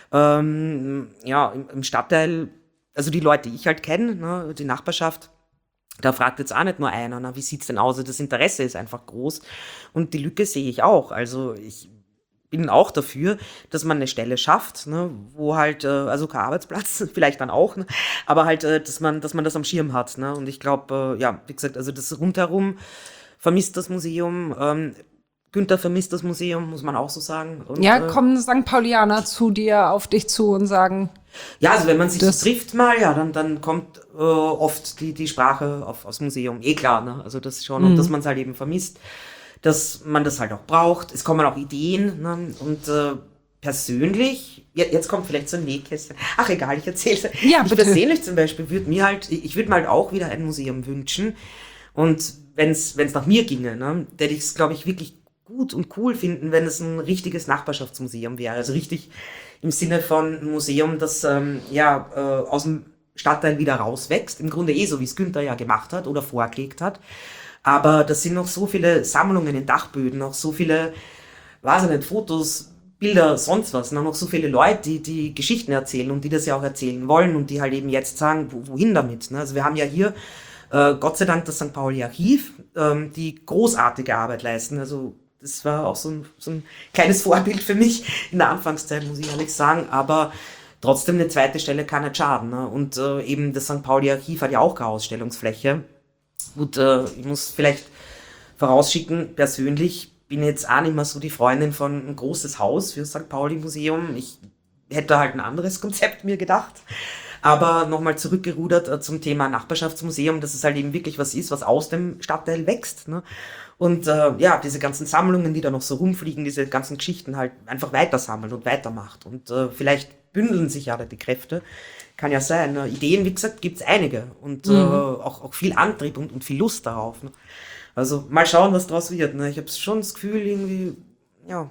Speaker 1: ähm, ja, im, im Stadtteil, also die Leute, die ich halt kenne, ne, die Nachbarschaft, da fragt jetzt auch nicht nur einer, na, wie sieht's denn aus? Das Interesse ist einfach groß. Und die Lücke sehe ich auch. Also ich bin auch dafür, dass man eine Stelle schafft, ne, wo halt, äh, also kein Arbeitsplatz, vielleicht dann auch, ne, aber halt, äh, dass man, dass man das am Schirm hat. Ne? Und ich glaube, äh, ja, wie gesagt, also das rundherum vermisst das Museum. Ähm, Günther vermisst das Museum, muss man auch so sagen. Und,
Speaker 3: Ja,
Speaker 1: äh,
Speaker 3: kommen Sankt Paulianer zu dir, auf dich zu und sagen,
Speaker 1: Ja, also wenn man sich
Speaker 3: Das-
Speaker 1: so trifft mal, ja, dann, dann kommt äh, oft die, die Sprache auf, aufs Museum. Eh klar, ne? Also das schon. Und dass man es halt eben vermisst, dass man das halt auch braucht. Es kommen auch Ideen. Ne? Und äh, persönlich, ja, jetzt kommt vielleicht so ein Nähkästchen. Ach egal, ich erzähle es.
Speaker 3: Ja,
Speaker 1: ich
Speaker 3: bitte.
Speaker 1: persönlich zum Beispiel würde mir halt, ich würde mir halt auch wieder ein Museum wünschen. Und wenn es nach mir ginge, ne, hätte ich es, glaube ich, wirklich gut und cool finden, wenn es ein richtiges Nachbarschaftsmuseum wäre. Also richtig im Sinne von ein Museum, das ähm, ja äh, aus dem Stadtteil wieder rauswächst. Im Grunde eh so, wie es Günther ja gemacht hat oder vorgelegt hat. Aber das sind noch so viele Sammlungen in Dachböden, noch so viele, weiß ich nicht, Fotos, Bilder, sonst was. Noch so viele Leute, die die Geschichten erzählen und die das ja auch erzählen wollen und die halt eben jetzt sagen, wo, wohin damit. Ne? Also wir haben ja hier äh, Gott sei Dank das Sankt Pauli Archiv, ähm, die großartige Arbeit leisten. Also das war auch so ein, so ein kleines Vorbild für mich in der Anfangszeit, muss ich ehrlich sagen. Aber trotzdem eine zweite Stelle kann nicht schaden. Ne? Und äh, eben das Sankt Pauli Archiv hat ja auch keine Ausstellungsfläche. Gut, äh, ich muss vielleicht vorausschicken, persönlich bin jetzt auch nicht mehr so die Freundin von ein großes Haus für das Sankt Pauli Museum. Ich hätte halt ein anderes Konzept mir gedacht. Aber nochmal zurückgerudert äh, zum Thema Nachbarschaftsmuseum, dass es halt eben wirklich was ist, was aus dem Stadtteil wächst. Ne? Und äh, ja, diese ganzen Sammlungen, die da noch so rumfliegen, diese ganzen Geschichten halt einfach weitersammeln und weitermacht. Und äh, vielleicht bündeln sich ja da die Kräfte. Kann ja sein. Ne? Ideen, wie gesagt, gibt's einige. Und mhm. äh, auch, auch viel Antrieb und, und viel Lust darauf. Ne? Also mal schauen, was draus wird. Ne? Ich habe schon das Gefühl, irgendwie, ja.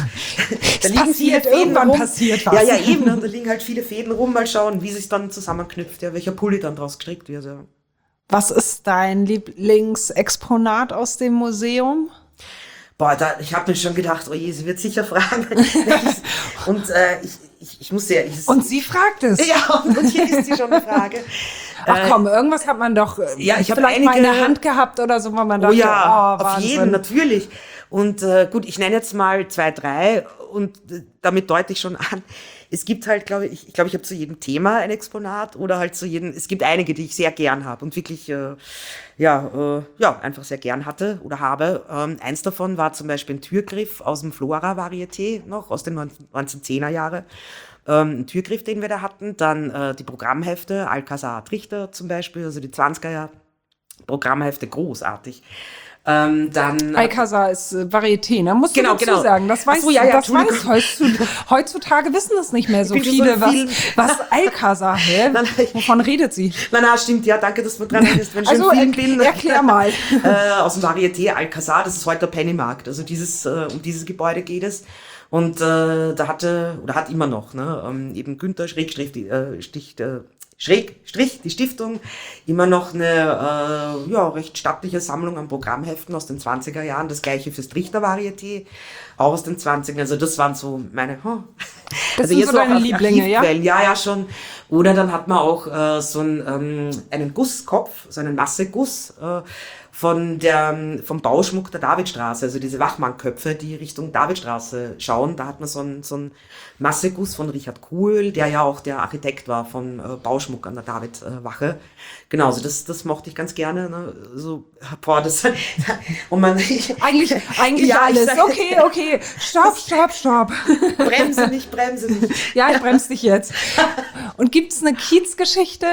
Speaker 3: da liegen viele Fäden irgendwann rum. Passiert was.
Speaker 1: Ja, ja, eben. Ne? Da liegen halt viele Fäden rum. Mal schauen, wie sich dann zusammenknüpft. Ja, welcher Pulli dann draus gestrickt wird. Ja.
Speaker 3: Was ist dein Lieblingsexponat aus dem Museum?
Speaker 1: Boah, da, ich habe mir schon gedacht, oh je, sie wird sicher fragen. und äh, ich, ich, ich muss ja... Ich,
Speaker 3: und sie fragt es.
Speaker 1: Ja, und hier ist sie schon eine Frage.
Speaker 3: Ach komm, irgendwas hat man doch
Speaker 1: ja, ich
Speaker 3: vielleicht
Speaker 1: einige,
Speaker 3: mal in der Hand gehabt oder so, wo man dachte,
Speaker 1: oh ja,
Speaker 3: oh,
Speaker 1: auf jeden, natürlich. Und äh, gut, ich nenne jetzt mal zwei, drei und äh, damit deute ich schon an, es gibt halt, glaube ich, ich glaube, ich habe zu jedem Thema ein Exponat oder halt zu jedem, es gibt einige, die ich sehr gern habe und wirklich, äh, ja, äh, ja, einfach sehr gern hatte oder habe. Ähm, eins davon war zum Beispiel ein Türgriff aus dem Flora-Varieté noch, aus den neunzehnhundert-zehner Jahre. Ähm, ein Türgriff, den wir da hatten. Dann äh, die Programmhefte, Alcazar Trichter zum Beispiel, also die zwanziger Jahre Programmhefte, großartig. Ähm, dann
Speaker 3: Alcazar ist äh, Varieté, ne? Musst
Speaker 1: Genau,
Speaker 3: du dazu
Speaker 1: genau.
Speaker 3: sagen. Das weiß,
Speaker 1: Ach so, ja, ja,
Speaker 3: das weiß
Speaker 1: Entschuldigung.
Speaker 3: heutzutage, heutzutage wissen das nicht mehr so
Speaker 1: bin schon
Speaker 3: viele.
Speaker 1: so in
Speaker 3: Was,
Speaker 1: vielen-
Speaker 3: was Alcazar, hä?
Speaker 1: Nein, nein.
Speaker 3: Wovon redet sie?
Speaker 1: Na, na, stimmt, ja, danke, dass du dran bist. Wenn ich
Speaker 3: Also,
Speaker 1: schon in
Speaker 3: er,
Speaker 1: vielen bin.
Speaker 3: erklär mal.
Speaker 1: äh, aus dem Varieté Alcazar, das ist heute der Pennymarkt. Also dieses, äh, um dieses Gebäude geht es. Und äh, da hatte, oder hat immer noch, ne, ähm, eben Günther Schrägstrich, die, äh, Stich, äh, Schrägstrich, die Stiftung, immer noch eine äh, ja, recht stattliche Sammlung an Programmheften aus den zwanziger Jahren. Das gleiche fürs Trichter-Varieté, auch aus den zwanzigern. Also das waren so meine, oh.
Speaker 3: Das
Speaker 1: also
Speaker 3: sind so
Speaker 1: auch
Speaker 3: deine
Speaker 1: auf
Speaker 3: Lieblinge, ja?
Speaker 1: Archivquellen. Ja, ja, schon. Oder dann hat man auch äh, so einen, ähm, einen Gusskopf, so einen Masseguss äh, von der, vom Bauschmuck der Davidstraße, also diese Wachmannköpfe, die Richtung Davidstraße schauen. Da hat man so einen, so einen Masseguss von Richard Kuhl, der ja auch der Architekt war vom äh, Bauschmuck an der Davidwache. Genau, also das, das mochte ich ganz gerne. Ne? So, boah, das, und man,
Speaker 3: Eigentlich, eigentlich
Speaker 1: Ja, ich
Speaker 3: alles.
Speaker 1: sag-
Speaker 3: Okay, okay. Stopp, stopp, stopp.
Speaker 1: bremse nicht, bremse nicht.
Speaker 3: Ja, ich bremse dich jetzt. Und gibt's eine Kiezgeschichte,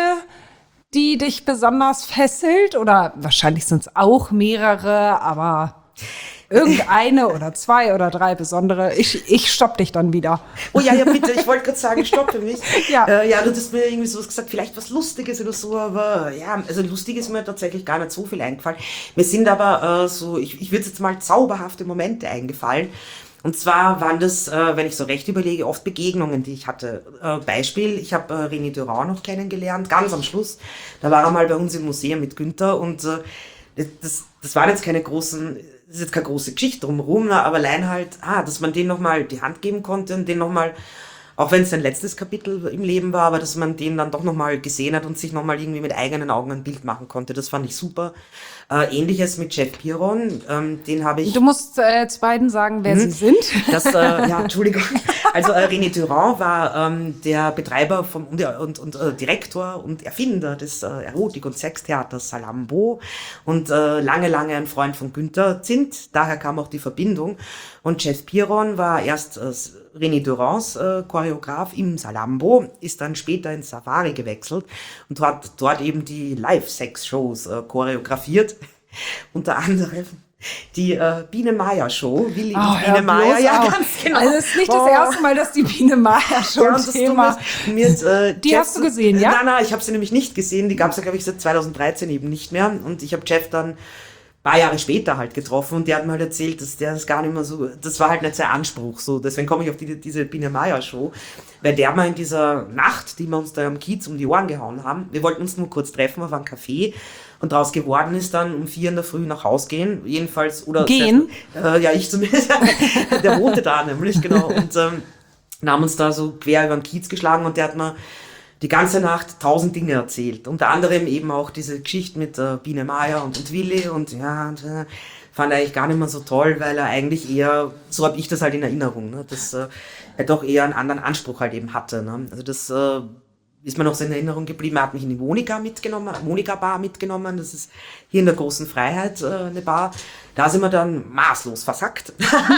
Speaker 3: die dich besonders fesselt? Oder wahrscheinlich sind es auch mehrere, aber irgendeine oder zwei oder drei besondere. Ich, ich stopp dich dann wieder.
Speaker 1: Oh ja, ja, bitte, ich wollte gerade sagen, stoppe mich.
Speaker 3: Ja.
Speaker 1: Äh, ja, du hast mir irgendwie so gesagt, vielleicht was Lustiges oder so, aber ja, also lustig ist mir tatsächlich gar nicht so viel eingefallen. Mir sind aber äh, so, ich, ich würde jetzt mal zauberhafte Momente eingefallen. Und zwar waren das, äh, wenn ich so recht überlege, oft Begegnungen, die ich hatte. Äh, Beispiel, ich habe äh, René Durand noch kennengelernt, ganz am Schluss. Da war er mal bei uns im Museum mit Günther und äh, das, das waren jetzt keine großen, das ist jetzt keine große Geschichte drumherum, ne, aber allein halt, ah, dass man den nochmal die Hand geben konnte und den nochmal, auch wenn es sein letztes Kapitel im Leben war, aber dass man den dann doch nochmal gesehen hat und sich nochmal irgendwie mit eigenen Augen ein Bild machen konnte, das fand ich super. Äh, Ähnliches mit Jeff Piron, ähm, den habe ich...
Speaker 3: Du musst äh, zu beiden sagen, wer sie sind.
Speaker 1: Das, äh, ja, Entschuldigung. Also äh, René Durand war ähm, der Betreiber vom, und, und, und äh, Direktor und Erfinder des äh, Erotik- und Sextheaters Salambo und äh, lange, lange ein Freund von Günther Zint. Daher kam auch die Verbindung. Und Jeff Piron war erst äh, René Durands äh, Choreograf im Salambo, ist dann später ins Safari gewechselt und hat dort eben die Live-Sex-Shows äh, choreografiert. Unter anderem die äh, Biene Maya Show, Willi
Speaker 3: Oh,
Speaker 1: und
Speaker 3: hör
Speaker 1: Biene Maya,
Speaker 3: bloß
Speaker 1: ja,
Speaker 3: auf.
Speaker 1: ganz genau.
Speaker 3: Also es ist nicht das
Speaker 1: Oh.
Speaker 3: erste Mal, dass die Biene Maya schon
Speaker 1: Ja, und das
Speaker 3: Thema...
Speaker 1: Dumme ist, mir hat, äh,
Speaker 3: Die
Speaker 1: Jeff
Speaker 3: hast du gesehen, ja?
Speaker 1: Nein, nein, ich habe sie nämlich nicht gesehen. Die gab es ja, glaube ich, seit zweitausenddreizehn eben nicht mehr. Und ich habe Jeff dann ein paar Jahre später halt getroffen und der hat mir halt erzählt, dass der das gar nicht mehr so, das war halt nicht sein Anspruch so. Deswegen komme ich auf die, diese Biene Maya Show, weil der mal in dieser Nacht, die wir uns da am Kiez um die Ohren gehauen haben, wir wollten uns nur kurz treffen auf einem Café und daraus geworden ist dann um vier in der Früh nach Haus gehen, jedenfalls, oder...
Speaker 3: Gehen?
Speaker 1: Äh, ja, ich zumindest. Der wohnte da nämlich, genau, und ähm, wir haben uns da so quer über den Kiez geschlagen und der hat mir die ganze Nacht tausend Dinge erzählt. Unter anderem eben auch diese Geschichte mit äh, Biene Maya und, und Willi und ja, und, äh, fand er eigentlich gar nicht mehr so toll, weil er eigentlich eher, so habe ich das halt in Erinnerung, ne, dass äh, er doch eher einen anderen Anspruch halt eben hatte. Ne? Also das äh, ist mir noch so in Erinnerung geblieben. Er hat mich in die Monika mitgenommen, Monika Bar mitgenommen. Das ist hier in der Großen Freiheit äh, eine Bar. Da sind wir dann maßlos versackt.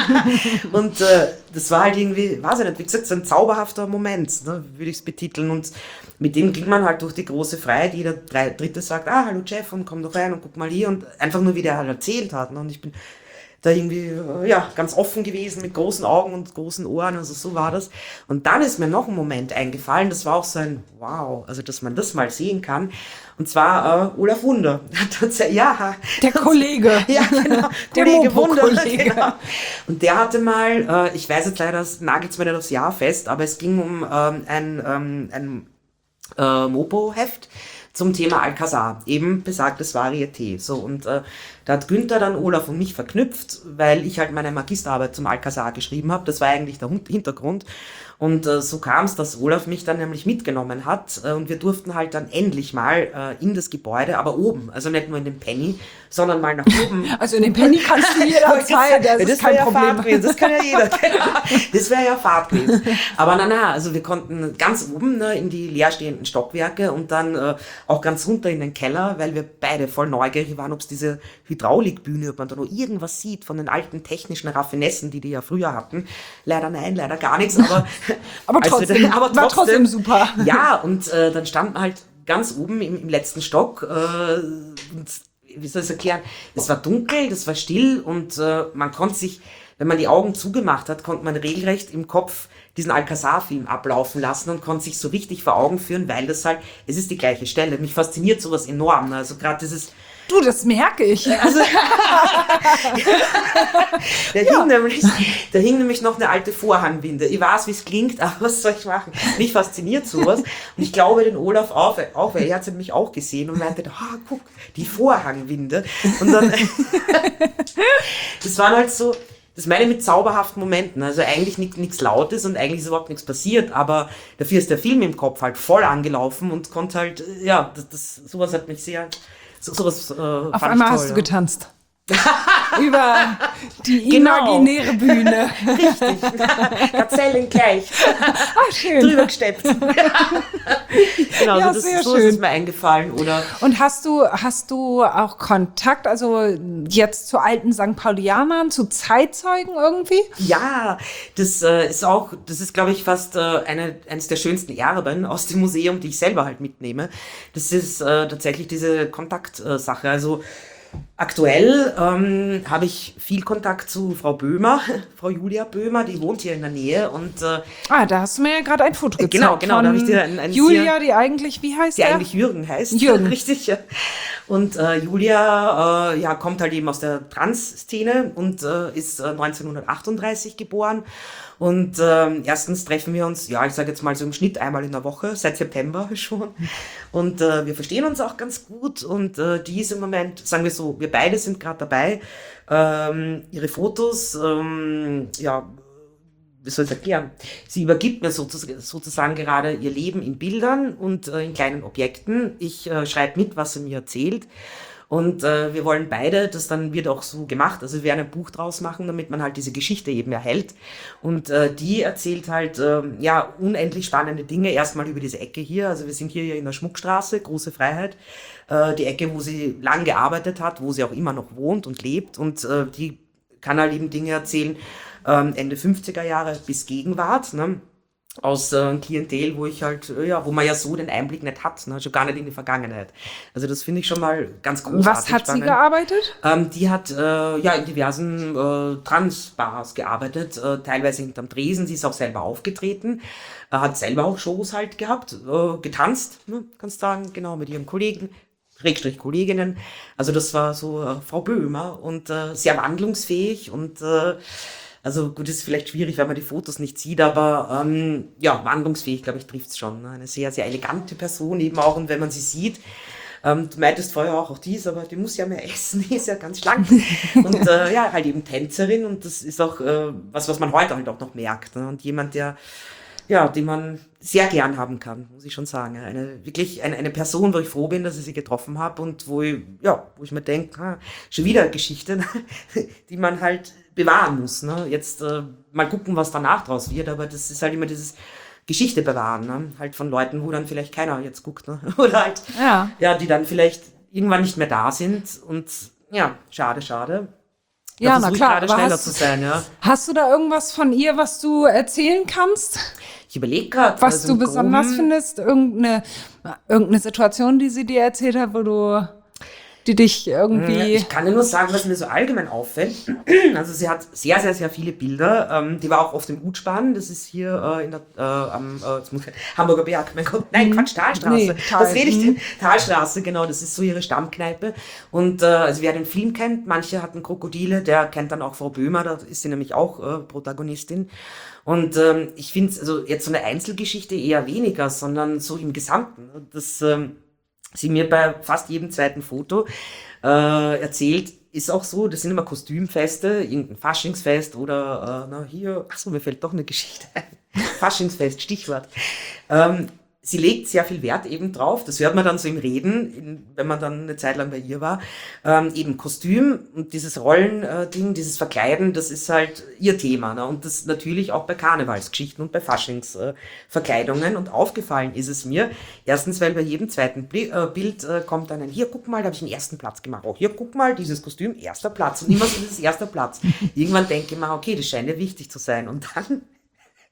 Speaker 1: Und äh, das war halt irgendwie, weiß ich nicht, wie gesagt, so ein zauberhafter Moment, ne, würde ich es betiteln. Und mit dem ging man halt durch die Große Freiheit. Jeder drei, Dritte sagt, ah, hallo Jeff, und komm doch rein und guck mal hier. Und einfach nur, wie der halt erzählt hat. Ne? Und ich bin da irgendwie, äh, ja, ganz offen gewesen, mit großen Augen und großen Ohren, also so war das. Und dann ist mir noch ein Moment eingefallen, das war auch so ein Wow, also dass man das mal sehen kann. Und zwar äh, Olaf Wunder. Ja,
Speaker 3: Der Kollege.
Speaker 1: ja, genau.
Speaker 3: Der
Speaker 1: Kollege Wunder.
Speaker 3: Mopo-Kollege.
Speaker 1: Genau. Und der hatte mal, äh, ich weiß jetzt leider, das nagelt mir nicht aufs Jahr fest, aber es ging um ähm, ein, ähm, ein äh, Mopo-Heft zum Thema Alcazar, eben besagtes Varieté. So, und äh, da hat Günther dann Olaf und mich verknüpft, weil ich halt meine Magisterarbeit zum Alcazar geschrieben habe. Das war eigentlich der Hintergrund. Und äh, so kam es, dass Olaf mich dann nämlich mitgenommen hat äh, und wir durften halt dann endlich mal äh, in das Gebäude, aber oben, also nicht nur in den Penny, sondern mal nach oben.
Speaker 3: Also in den Penny kannst du jederzeit, das,
Speaker 1: das
Speaker 3: ist kein
Speaker 1: wäre ja
Speaker 3: Problem.
Speaker 1: Fahrt gewesen, das kann ja jeder. Das wäre ja Fahrt gewesen. Aber na na, also wir konnten ganz oben, ne, in die leerstehenden Stockwerke und dann äh, auch ganz runter in den Keller, weil wir beide voll neugierig waren, ob es diese Hydraulikbühne, ob man da noch irgendwas sieht von den alten technischen Raffinessen, die die ja früher hatten. Leider nein, leider gar nichts, aber
Speaker 3: Aber
Speaker 1: als wir
Speaker 3: trotzdem,
Speaker 1: dann, aber
Speaker 3: war trotzdem super.
Speaker 1: Ja, und äh, dann standen wir halt ganz oben im, im letzten Stock äh, und wie soll ich es erklären, es war dunkel, das war still und äh, man konnte sich, wenn man die Augen zugemacht hat, konnte man regelrecht im Kopf diesen Alcazar-Film ablaufen lassen und konnte sich so richtig vor Augen führen, weil das halt, es ist die gleiche Stelle. Mich fasziniert sowas enorm. Also gerade dieses...
Speaker 3: Du, das merke ich.
Speaker 1: Also, da, hing ja. nämlich, da hing nämlich noch eine alte Vorhangwinde. Ich weiß, wie es klingt, aber was soll ich machen? Mich fasziniert sowas. Und ich glaube, den Olaf auch, auch weil er hat es nämlich auch gesehen und meinte, ah, guck, die Vorhangwinde. Und dann, das waren halt so, das meine ich mit zauberhaften Momenten. Also eigentlich nichts Lautes und eigentlich ist überhaupt nichts passiert, aber dafür ist der Film im Kopf halt voll angelaufen und konnte halt, ja, das, das sowas hat mich sehr... So, sowas, äh,
Speaker 3: Auf einmal
Speaker 1: toll,
Speaker 3: hast du
Speaker 1: ja.
Speaker 3: getanzt. Über die
Speaker 1: Genau.
Speaker 3: imaginäre Bühne.
Speaker 1: Richtig. Gazellen gleich.
Speaker 3: Ah, schön.
Speaker 1: Drüber gesteppt. Genau,
Speaker 3: Ja,
Speaker 1: so, das,
Speaker 3: sehr
Speaker 1: so
Speaker 3: schön.
Speaker 1: ist es mir eingefallen. Oder
Speaker 3: Und hast du, hast du auch Kontakt, also jetzt zu alten Sankt Paulianern, zu Zeitzeugen irgendwie?
Speaker 1: ja, das äh, ist auch, das ist, glaube ich, fast äh, eine, eines der schönsten Erben aus dem Museum, die ich selber halt mitnehme. Das ist äh, tatsächlich diese Kontaktsache. Also aktuell ähm, habe ich viel Kontakt zu Frau Böhmer, Frau Julia Böhmer, die wohnt hier in der Nähe und äh,
Speaker 3: Ah, da hast du mir ja gerade ein Foto gezeigt.
Speaker 1: genau, genau,
Speaker 3: von
Speaker 1: da habe ich dir ein, ein
Speaker 3: Julia,
Speaker 1: sehr,
Speaker 3: die eigentlich, wie heißt
Speaker 1: die
Speaker 3: der?
Speaker 1: eigentlich Jürgen heißt.
Speaker 3: Jürgen.
Speaker 1: Richtig, ja. Und äh, Julia äh, ja, kommt halt eben aus der Trans-Szene und äh, ist äh, neunzehnhundertachtunddreißig geboren. Und äh, erstens treffen wir uns, ja, ich sage jetzt mal so im Schnitt einmal in der Woche, seit September schon. Und äh, wir verstehen uns auch ganz gut. Und äh, die ist im Moment, sagen wir so, wir beide sind gerade dabei, ähm, ihre Fotos, ähm, ja, wie soll ich es erklären? Sie übergibt mir sozusagen, sozusagen gerade ihr Leben in Bildern und äh, in kleinen Objekten. Ich äh, schreibe mit, was sie mir erzählt. Und äh, wir wollen beide, das dann wird auch so gemacht, also wir werden ein Buch draus machen, damit man halt diese Geschichte eben erhält. Und äh, die erzählt halt, äh, ja, unendlich spannende Dinge. Erstmal über diese Ecke hier, also wir sind hier in der Schmuckstraße, Große Freiheit. Äh, die Ecke, wo sie lang gearbeitet hat, wo sie auch immer noch wohnt und lebt. Und äh, die kann halt eben Dinge erzählen, ähm, Ende fünfziger Jahre bis Gegenwart, ne? Aus äh, Klientel, wo ich halt, äh, ja, wo man ja so den Einblick nicht hat, ne? Schon gar nicht in die Vergangenheit. Also das finde ich schon mal ganz großartig.
Speaker 3: Was hat
Speaker 1: spannend.
Speaker 3: sie gearbeitet?
Speaker 1: Ähm, die hat äh, ja in diversen äh, Trans-Bars gearbeitet, äh, teilweise hinterm Tresen. Sie ist auch selber aufgetreten, äh, hat selber auch Shows halt gehabt, äh, getanzt, ne? Kannst sagen, genau, mit ihren Kollegen. Schrägstrich Kolleginnen. Also das war so äh, Frau Böhmer und äh, sehr wandlungsfähig und äh, also gut, ist vielleicht schwierig, wenn man die Fotos nicht sieht, aber ähm, ja, wandlungsfähig, glaube ich, trifft's schon. Ne? Eine sehr, sehr elegante Person eben auch und wenn man sie sieht, ähm, du meintest vorher auch, auch dies, aber die muss ja mehr essen, die ist ja ganz schlank und äh, ja, halt eben Tänzerin und das ist auch äh, was, was man heute halt auch noch merkt. Ne? Und jemand, der ja, die man sehr gern haben kann, muss ich schon sagen. Eine wirklich eine, eine Person, wo ich froh bin, dass ich sie getroffen habe und wo ich, ja, wo ich mir denke, ah, schon wieder Geschichte, die man halt bewahren muss. Ne? Jetzt äh, mal gucken, was danach draus wird, aber das ist halt immer dieses Geschichte bewahren, ne? Halt von Leuten, wo dann vielleicht keiner jetzt guckt, ne? Oder halt,
Speaker 3: Ja.
Speaker 1: ja, die dann vielleicht irgendwann nicht mehr da sind und ja, schade, schade. Da
Speaker 3: Ja, na
Speaker 1: versuche ich
Speaker 3: klar.
Speaker 1: gerade
Speaker 3: aber
Speaker 1: schneller
Speaker 3: hast,
Speaker 1: zu sein, ja.
Speaker 3: hast du da irgendwas von ihr, was du erzählen kannst?
Speaker 1: Ich überlege gerade.
Speaker 3: Was du besonders findest? Irgendeine, irgendeine Situation, die sie dir erzählt hat, wo du, die dich irgendwie...
Speaker 1: Ich kann dir nur sagen, was mir so allgemein auffällt. Also sie hat sehr, sehr, sehr viele Bilder. Ähm, die war auch auf dem Utspahn. Das ist hier äh, in der, äh, am äh, jetzt muss ich, Hamburger Berg. Mein Gott, nein, Quatsch, Talstraße.
Speaker 3: Nee, Tal.
Speaker 1: Was rede ich denn? Talstraße, genau. Das ist so ihre Stammkneipe. Und äh, also wer den Film kennt, manche hatten Krokodile. Der kennt dann auch Frau Böhmer. Da ist sie nämlich auch äh, Protagonistin. Und ähm, ich finde also jetzt so eine Einzelgeschichte eher weniger, sondern so im Gesamten. Das... Ähm, sie mir bei fast jedem zweiten Foto äh, erzählt, ist auch so, das sind immer Kostümfeste, irgendein Faschingsfest oder, äh, na hier, achso, mir fällt doch eine Geschichte ein. Faschingsfest, Stichwort. Ähm, sie legt sehr viel Wert eben drauf, das hört man dann so im Reden, in, wenn man dann eine Zeit lang bei ihr war, ähm, eben Kostüm und dieses Rollending, äh, dieses Verkleiden, das ist halt ihr Thema, ne? Und das natürlich auch bei Karnevalsgeschichten und bei Faschingsverkleidungen. Äh, und aufgefallen ist es mir, erstens, weil bei jedem zweiten Bli- äh, Bild äh, kommt dann ein, hier, guck mal, da habe ich den ersten Platz gemacht. Oh, hier, guck mal, dieses Kostüm, erster Platz. Und immer so dieses erster Platz. Irgendwann denke ich mir, okay, das scheint ja wichtig zu sein. Und dann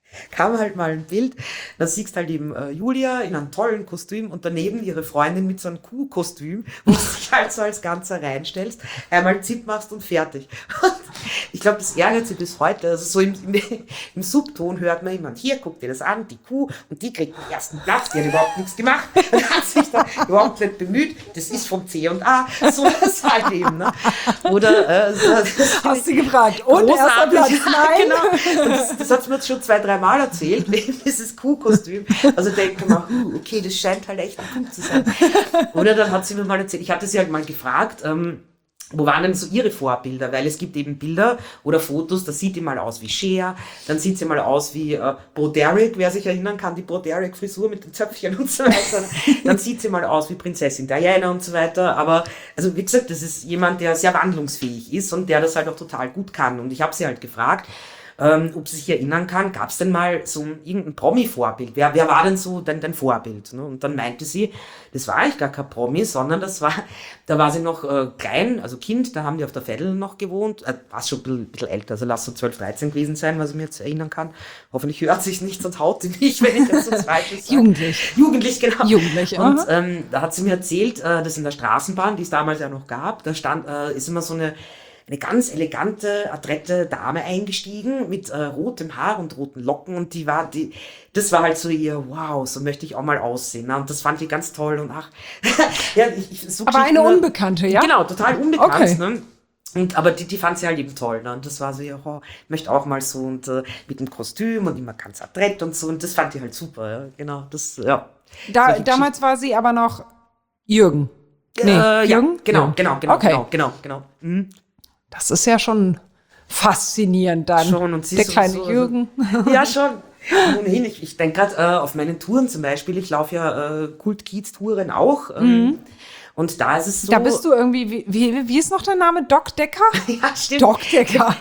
Speaker 1: kam halt mal ein Bild, da siehst halt eben äh, Julia in einem tollen Kostüm und daneben ihre Freundin mit so einem Kuhkostüm, wo du dich halt so als Ganzer reinstellst, einmal Zip machst und fertig. Und ich glaube, das ärgert sie bis heute. Also so im, im, im Subton hört man immer, hier, guck dir das an, die Kuh, und die kriegt den ersten Platz, die hat überhaupt nichts gemacht, und hat sich da überhaupt nicht bemüht, das ist vom C und A, so das halt eben. Ne? Oder, äh, das
Speaker 3: hast du gefragt, und erster Platz, nein.
Speaker 1: Genau. Und das, das hat sie mir jetzt schon zwei, drei Mal erzählt, dieses Kuhkostüm. Also denke ich mir, uh, okay, das scheint halt echt ein Kuh zu sein. Oder dann hat sie mir mal erzählt, ich hatte sie halt mal gefragt, ähm, wo waren denn so ihre Vorbilder? Weil es gibt eben Bilder oder Fotos, da sieht die mal aus wie Cher, dann sieht sie mal aus wie äh, Bo Derek, wer sich erinnern kann, die Bo Derek-Frisur mit den Zöpfchen und so weiter. Dann sieht sie mal aus wie Prinzessin Diana und so weiter. Aber, also wie gesagt, das ist jemand, der sehr wandlungsfähig ist und der das halt auch total gut kann. Und ich habe sie halt gefragt, Ähm, ob sie sich erinnern kann, gab es denn mal so ein, irgendein Promi-Vorbild? Wer, wer war denn so dein, dein Vorbild? Ne? Und dann meinte sie, das war eigentlich gar kein Promi, sondern das war, da war sie noch äh, klein, also Kind, da haben die auf der Veddel noch gewohnt, äh, war schon ein bisschen, bisschen älter, also lass so zwölf, dreizehn gewesen sein, was ich mir jetzt erinnern kann. Hoffentlich hört sich nicht, sonst haut sie mich, wenn ich das so Falsches sage.
Speaker 3: Jugendlich.
Speaker 1: Jugendlich, genau.
Speaker 3: Jugendlich,
Speaker 1: und ähm, da hat sie mir erzählt, äh, dass in der Straßenbahn, die es damals ja noch gab, da stand, äh, ist immer so eine eine ganz elegante, adrette Dame eingestiegen mit äh, rotem Haar und roten Locken und die war, die, das war halt so ihr, wow, so möchte ich auch mal aussehen. Ne? Und das fand ich ganz toll und ach, ja, ich, ich so
Speaker 3: aber eine Unbekannte, ja?
Speaker 1: Genau, total unbekannt.
Speaker 3: Okay.
Speaker 1: Ne? Und, aber die, die fand sie halt eben toll. Ne? Und das war so, ja, oh, ich möchte auch mal so und äh, mit dem Kostüm und immer ganz adrett und so. Und das fand ich halt super, ja? Genau, das, ja.
Speaker 3: Da, damals war sie aber noch Jürgen. Nee,
Speaker 1: äh,
Speaker 3: Jürgen?
Speaker 1: Ja, genau,
Speaker 3: Ja.
Speaker 1: genau, genau,
Speaker 3: Okay.
Speaker 1: genau, genau, genau. Mhm.
Speaker 3: Das ist ja schon faszinierend dann.
Speaker 1: Schon, und sie
Speaker 3: der
Speaker 1: so-
Speaker 3: kleine
Speaker 1: so- also-
Speaker 3: Jürgen.
Speaker 1: Ja, schon. Und ohnehin, ich, ich denke gerade äh, auf meinen Touren zum Beispiel, ich laufe ja äh, Kult-Kiez-Touren auch. Ähm, Und da ist es so.
Speaker 3: Da bist du irgendwie, wie, wie, wie ist noch der Name? Doc Decker?
Speaker 1: Ja, stimmt.
Speaker 3: Doc Decker.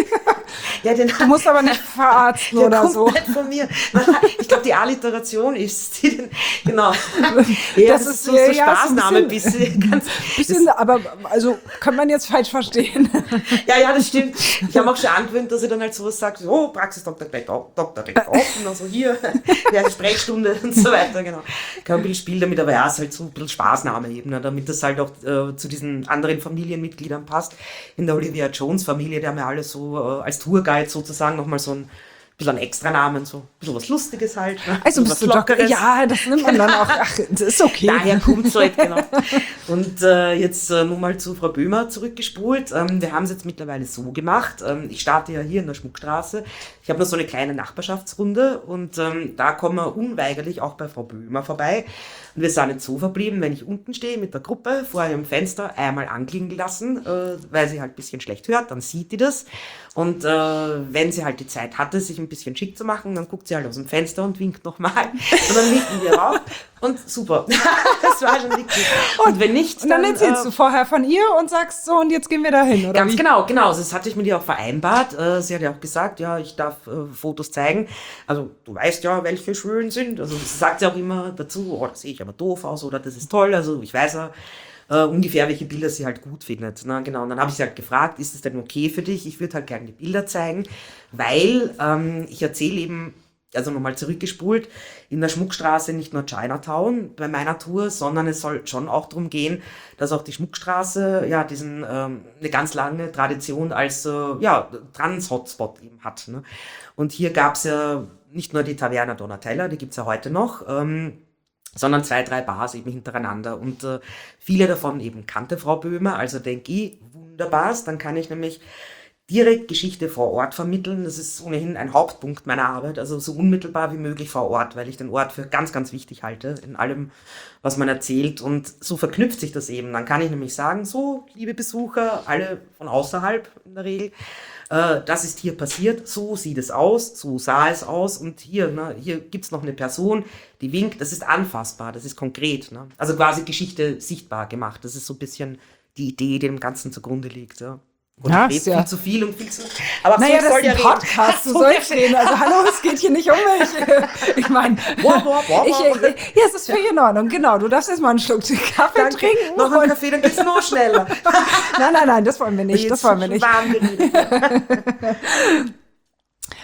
Speaker 1: Ja, den,
Speaker 3: Du musst aber nicht verarzten
Speaker 1: der
Speaker 3: oder
Speaker 1: kommt
Speaker 3: so.
Speaker 1: nicht von mir. Ich glaube, die Alliteration ist, die, den- genau. Ja, das,
Speaker 3: Das
Speaker 1: ist
Speaker 3: ist-
Speaker 1: so, so
Speaker 3: ja, ist ein
Speaker 1: Spaßname, bisschen, ganz,
Speaker 3: Bisschen, aber also kann man jetzt falsch verstehen.
Speaker 1: ja, ja, das stimmt. Ich habe auch schon angewöhnt, dass ich dann halt sowas sage, so, oh, Praxis Doktor gleich auf, Doktor gleich auf, und dann so hier, ja, Sprechstunde und so weiter, genau. Ich kann ein bisschen spielen damit, aber ja, es ist halt so ein bisschen Spaßname eben, ne, damit das halt auch äh, zu diesen anderen Familienmitgliedern passt. In der Olivia Jones Familie, die haben ja alle so äh, als Tourguide sozusagen nochmal so ein bisschen einen Extra-Namen, so ein bisschen was Lustiges halt. Ne?
Speaker 3: Also
Speaker 1: Bisschen
Speaker 3: bist
Speaker 1: was
Speaker 3: du Doc.
Speaker 1: Lockeres.
Speaker 3: Ja, das nimmt man dann auch. Ach, das ist okay.
Speaker 1: Daher kommt es halt, genau. Und äh, jetzt äh, nur mal zu Frau Böhmer zurückgespult. Ähm, wir haben es jetzt mittlerweile so gemacht. Ähm, ich starte ja hier in der Schmuckstraße. Ich habe noch so eine kleine Nachbarschaftsrunde und ähm, da kommen wir unweigerlich auch bei Frau Böhmer vorbei. Und wir sind jetzt so verblieben, wenn ich unten stehe mit der Gruppe vor ihrem Fenster einmal anklingen lassen, äh, weil sie halt ein bisschen schlecht hört, dann sieht die das. Und äh, wenn sie halt die Zeit hatte, sich ein bisschen schick zu machen, dann guckt sie halt aus dem Fenster und winkt nochmal. Und dann winken wir rauf. Und super. Das war schon wichtig. Und wenn nicht,
Speaker 3: Und dann
Speaker 1: dann,
Speaker 3: erzählst
Speaker 1: äh,
Speaker 3: du vorher von ihr und sagst so, und jetzt gehen wir da hin, oder
Speaker 1: Ganz
Speaker 3: wie?
Speaker 1: genau, genau. Also das hatte ich mit ihr auch vereinbart. Äh, Sie hat ja auch gesagt, ja, ich darf äh, Fotos zeigen. Also du weißt ja, welche schön sind. Also das sagt sie auch immer dazu, oh, das sehe ich aber doof aus oder das ist toll. Also ich weiß ja äh, ungefähr, welche Bilder sie halt gut findet. Na, genau. Und dann habe ich sie halt gefragt, ist es denn okay für dich? Ich würde halt gerne die Bilder zeigen, weil ähm, ich erzähle eben, also nochmal zurückgespult, in der Schmuckstraße nicht nur Chinatown bei meiner Tour, sondern es soll schon auch darum gehen, dass auch die Schmuckstraße ja diesen ähm, eine ganz lange Tradition als äh, ja, Trans-Hotspot eben hat. Ne? Und hier gab es ja nicht nur die Taverna Donatella, die gibt es ja heute noch, ähm, sondern zwei, drei Bars eben hintereinander. Und äh, viele davon eben kannte Frau Böhmer, also denke ich, wunderbar, dann kann ich nämlich direkt Geschichte vor Ort vermitteln. Das ist ohnehin ein Hauptpunkt meiner Arbeit, also so unmittelbar wie möglich vor Ort, weil ich den Ort für ganz, ganz wichtig halte in allem, was man erzählt. Und so verknüpft sich das eben. Dann kann ich nämlich sagen, so, liebe Besucher, alle von außerhalb in der Regel, äh, das ist hier passiert, so sieht es aus, so sah es aus und hier, ne, hier gibt es noch eine Person, die winkt, das ist anfassbar, das ist konkret. Ne? Also quasi Geschichte sichtbar gemacht. Das ist so ein bisschen die Idee, die dem Ganzen zugrunde liegt. Ja. Und
Speaker 3: Ja,
Speaker 1: ich rede
Speaker 3: ist ja-
Speaker 1: viel zu viel und viel zu... Aber
Speaker 3: Naja,
Speaker 1: so,
Speaker 3: das
Speaker 1: soll
Speaker 3: ist
Speaker 1: ja
Speaker 3: ein
Speaker 1: reden.
Speaker 3: Podcast, du
Speaker 1: So,
Speaker 3: sollst reden. Also hallo, es geht hier nicht um mich. Ich meine,
Speaker 1: Boah, boah, boah,
Speaker 3: ich,
Speaker 1: boah.
Speaker 3: ich, ja, es ist völlig in Ordnung. Genau, du darfst jetzt mal einen Schluck Kaffee
Speaker 1: Danke.
Speaker 3: trinken.
Speaker 1: Noch einen
Speaker 3: und-
Speaker 1: Kaffee, dann geht's noch schneller.
Speaker 3: Nein, nein, nein, das wollen wir nicht. Das wollen wir nicht.
Speaker 1: Warm geredet.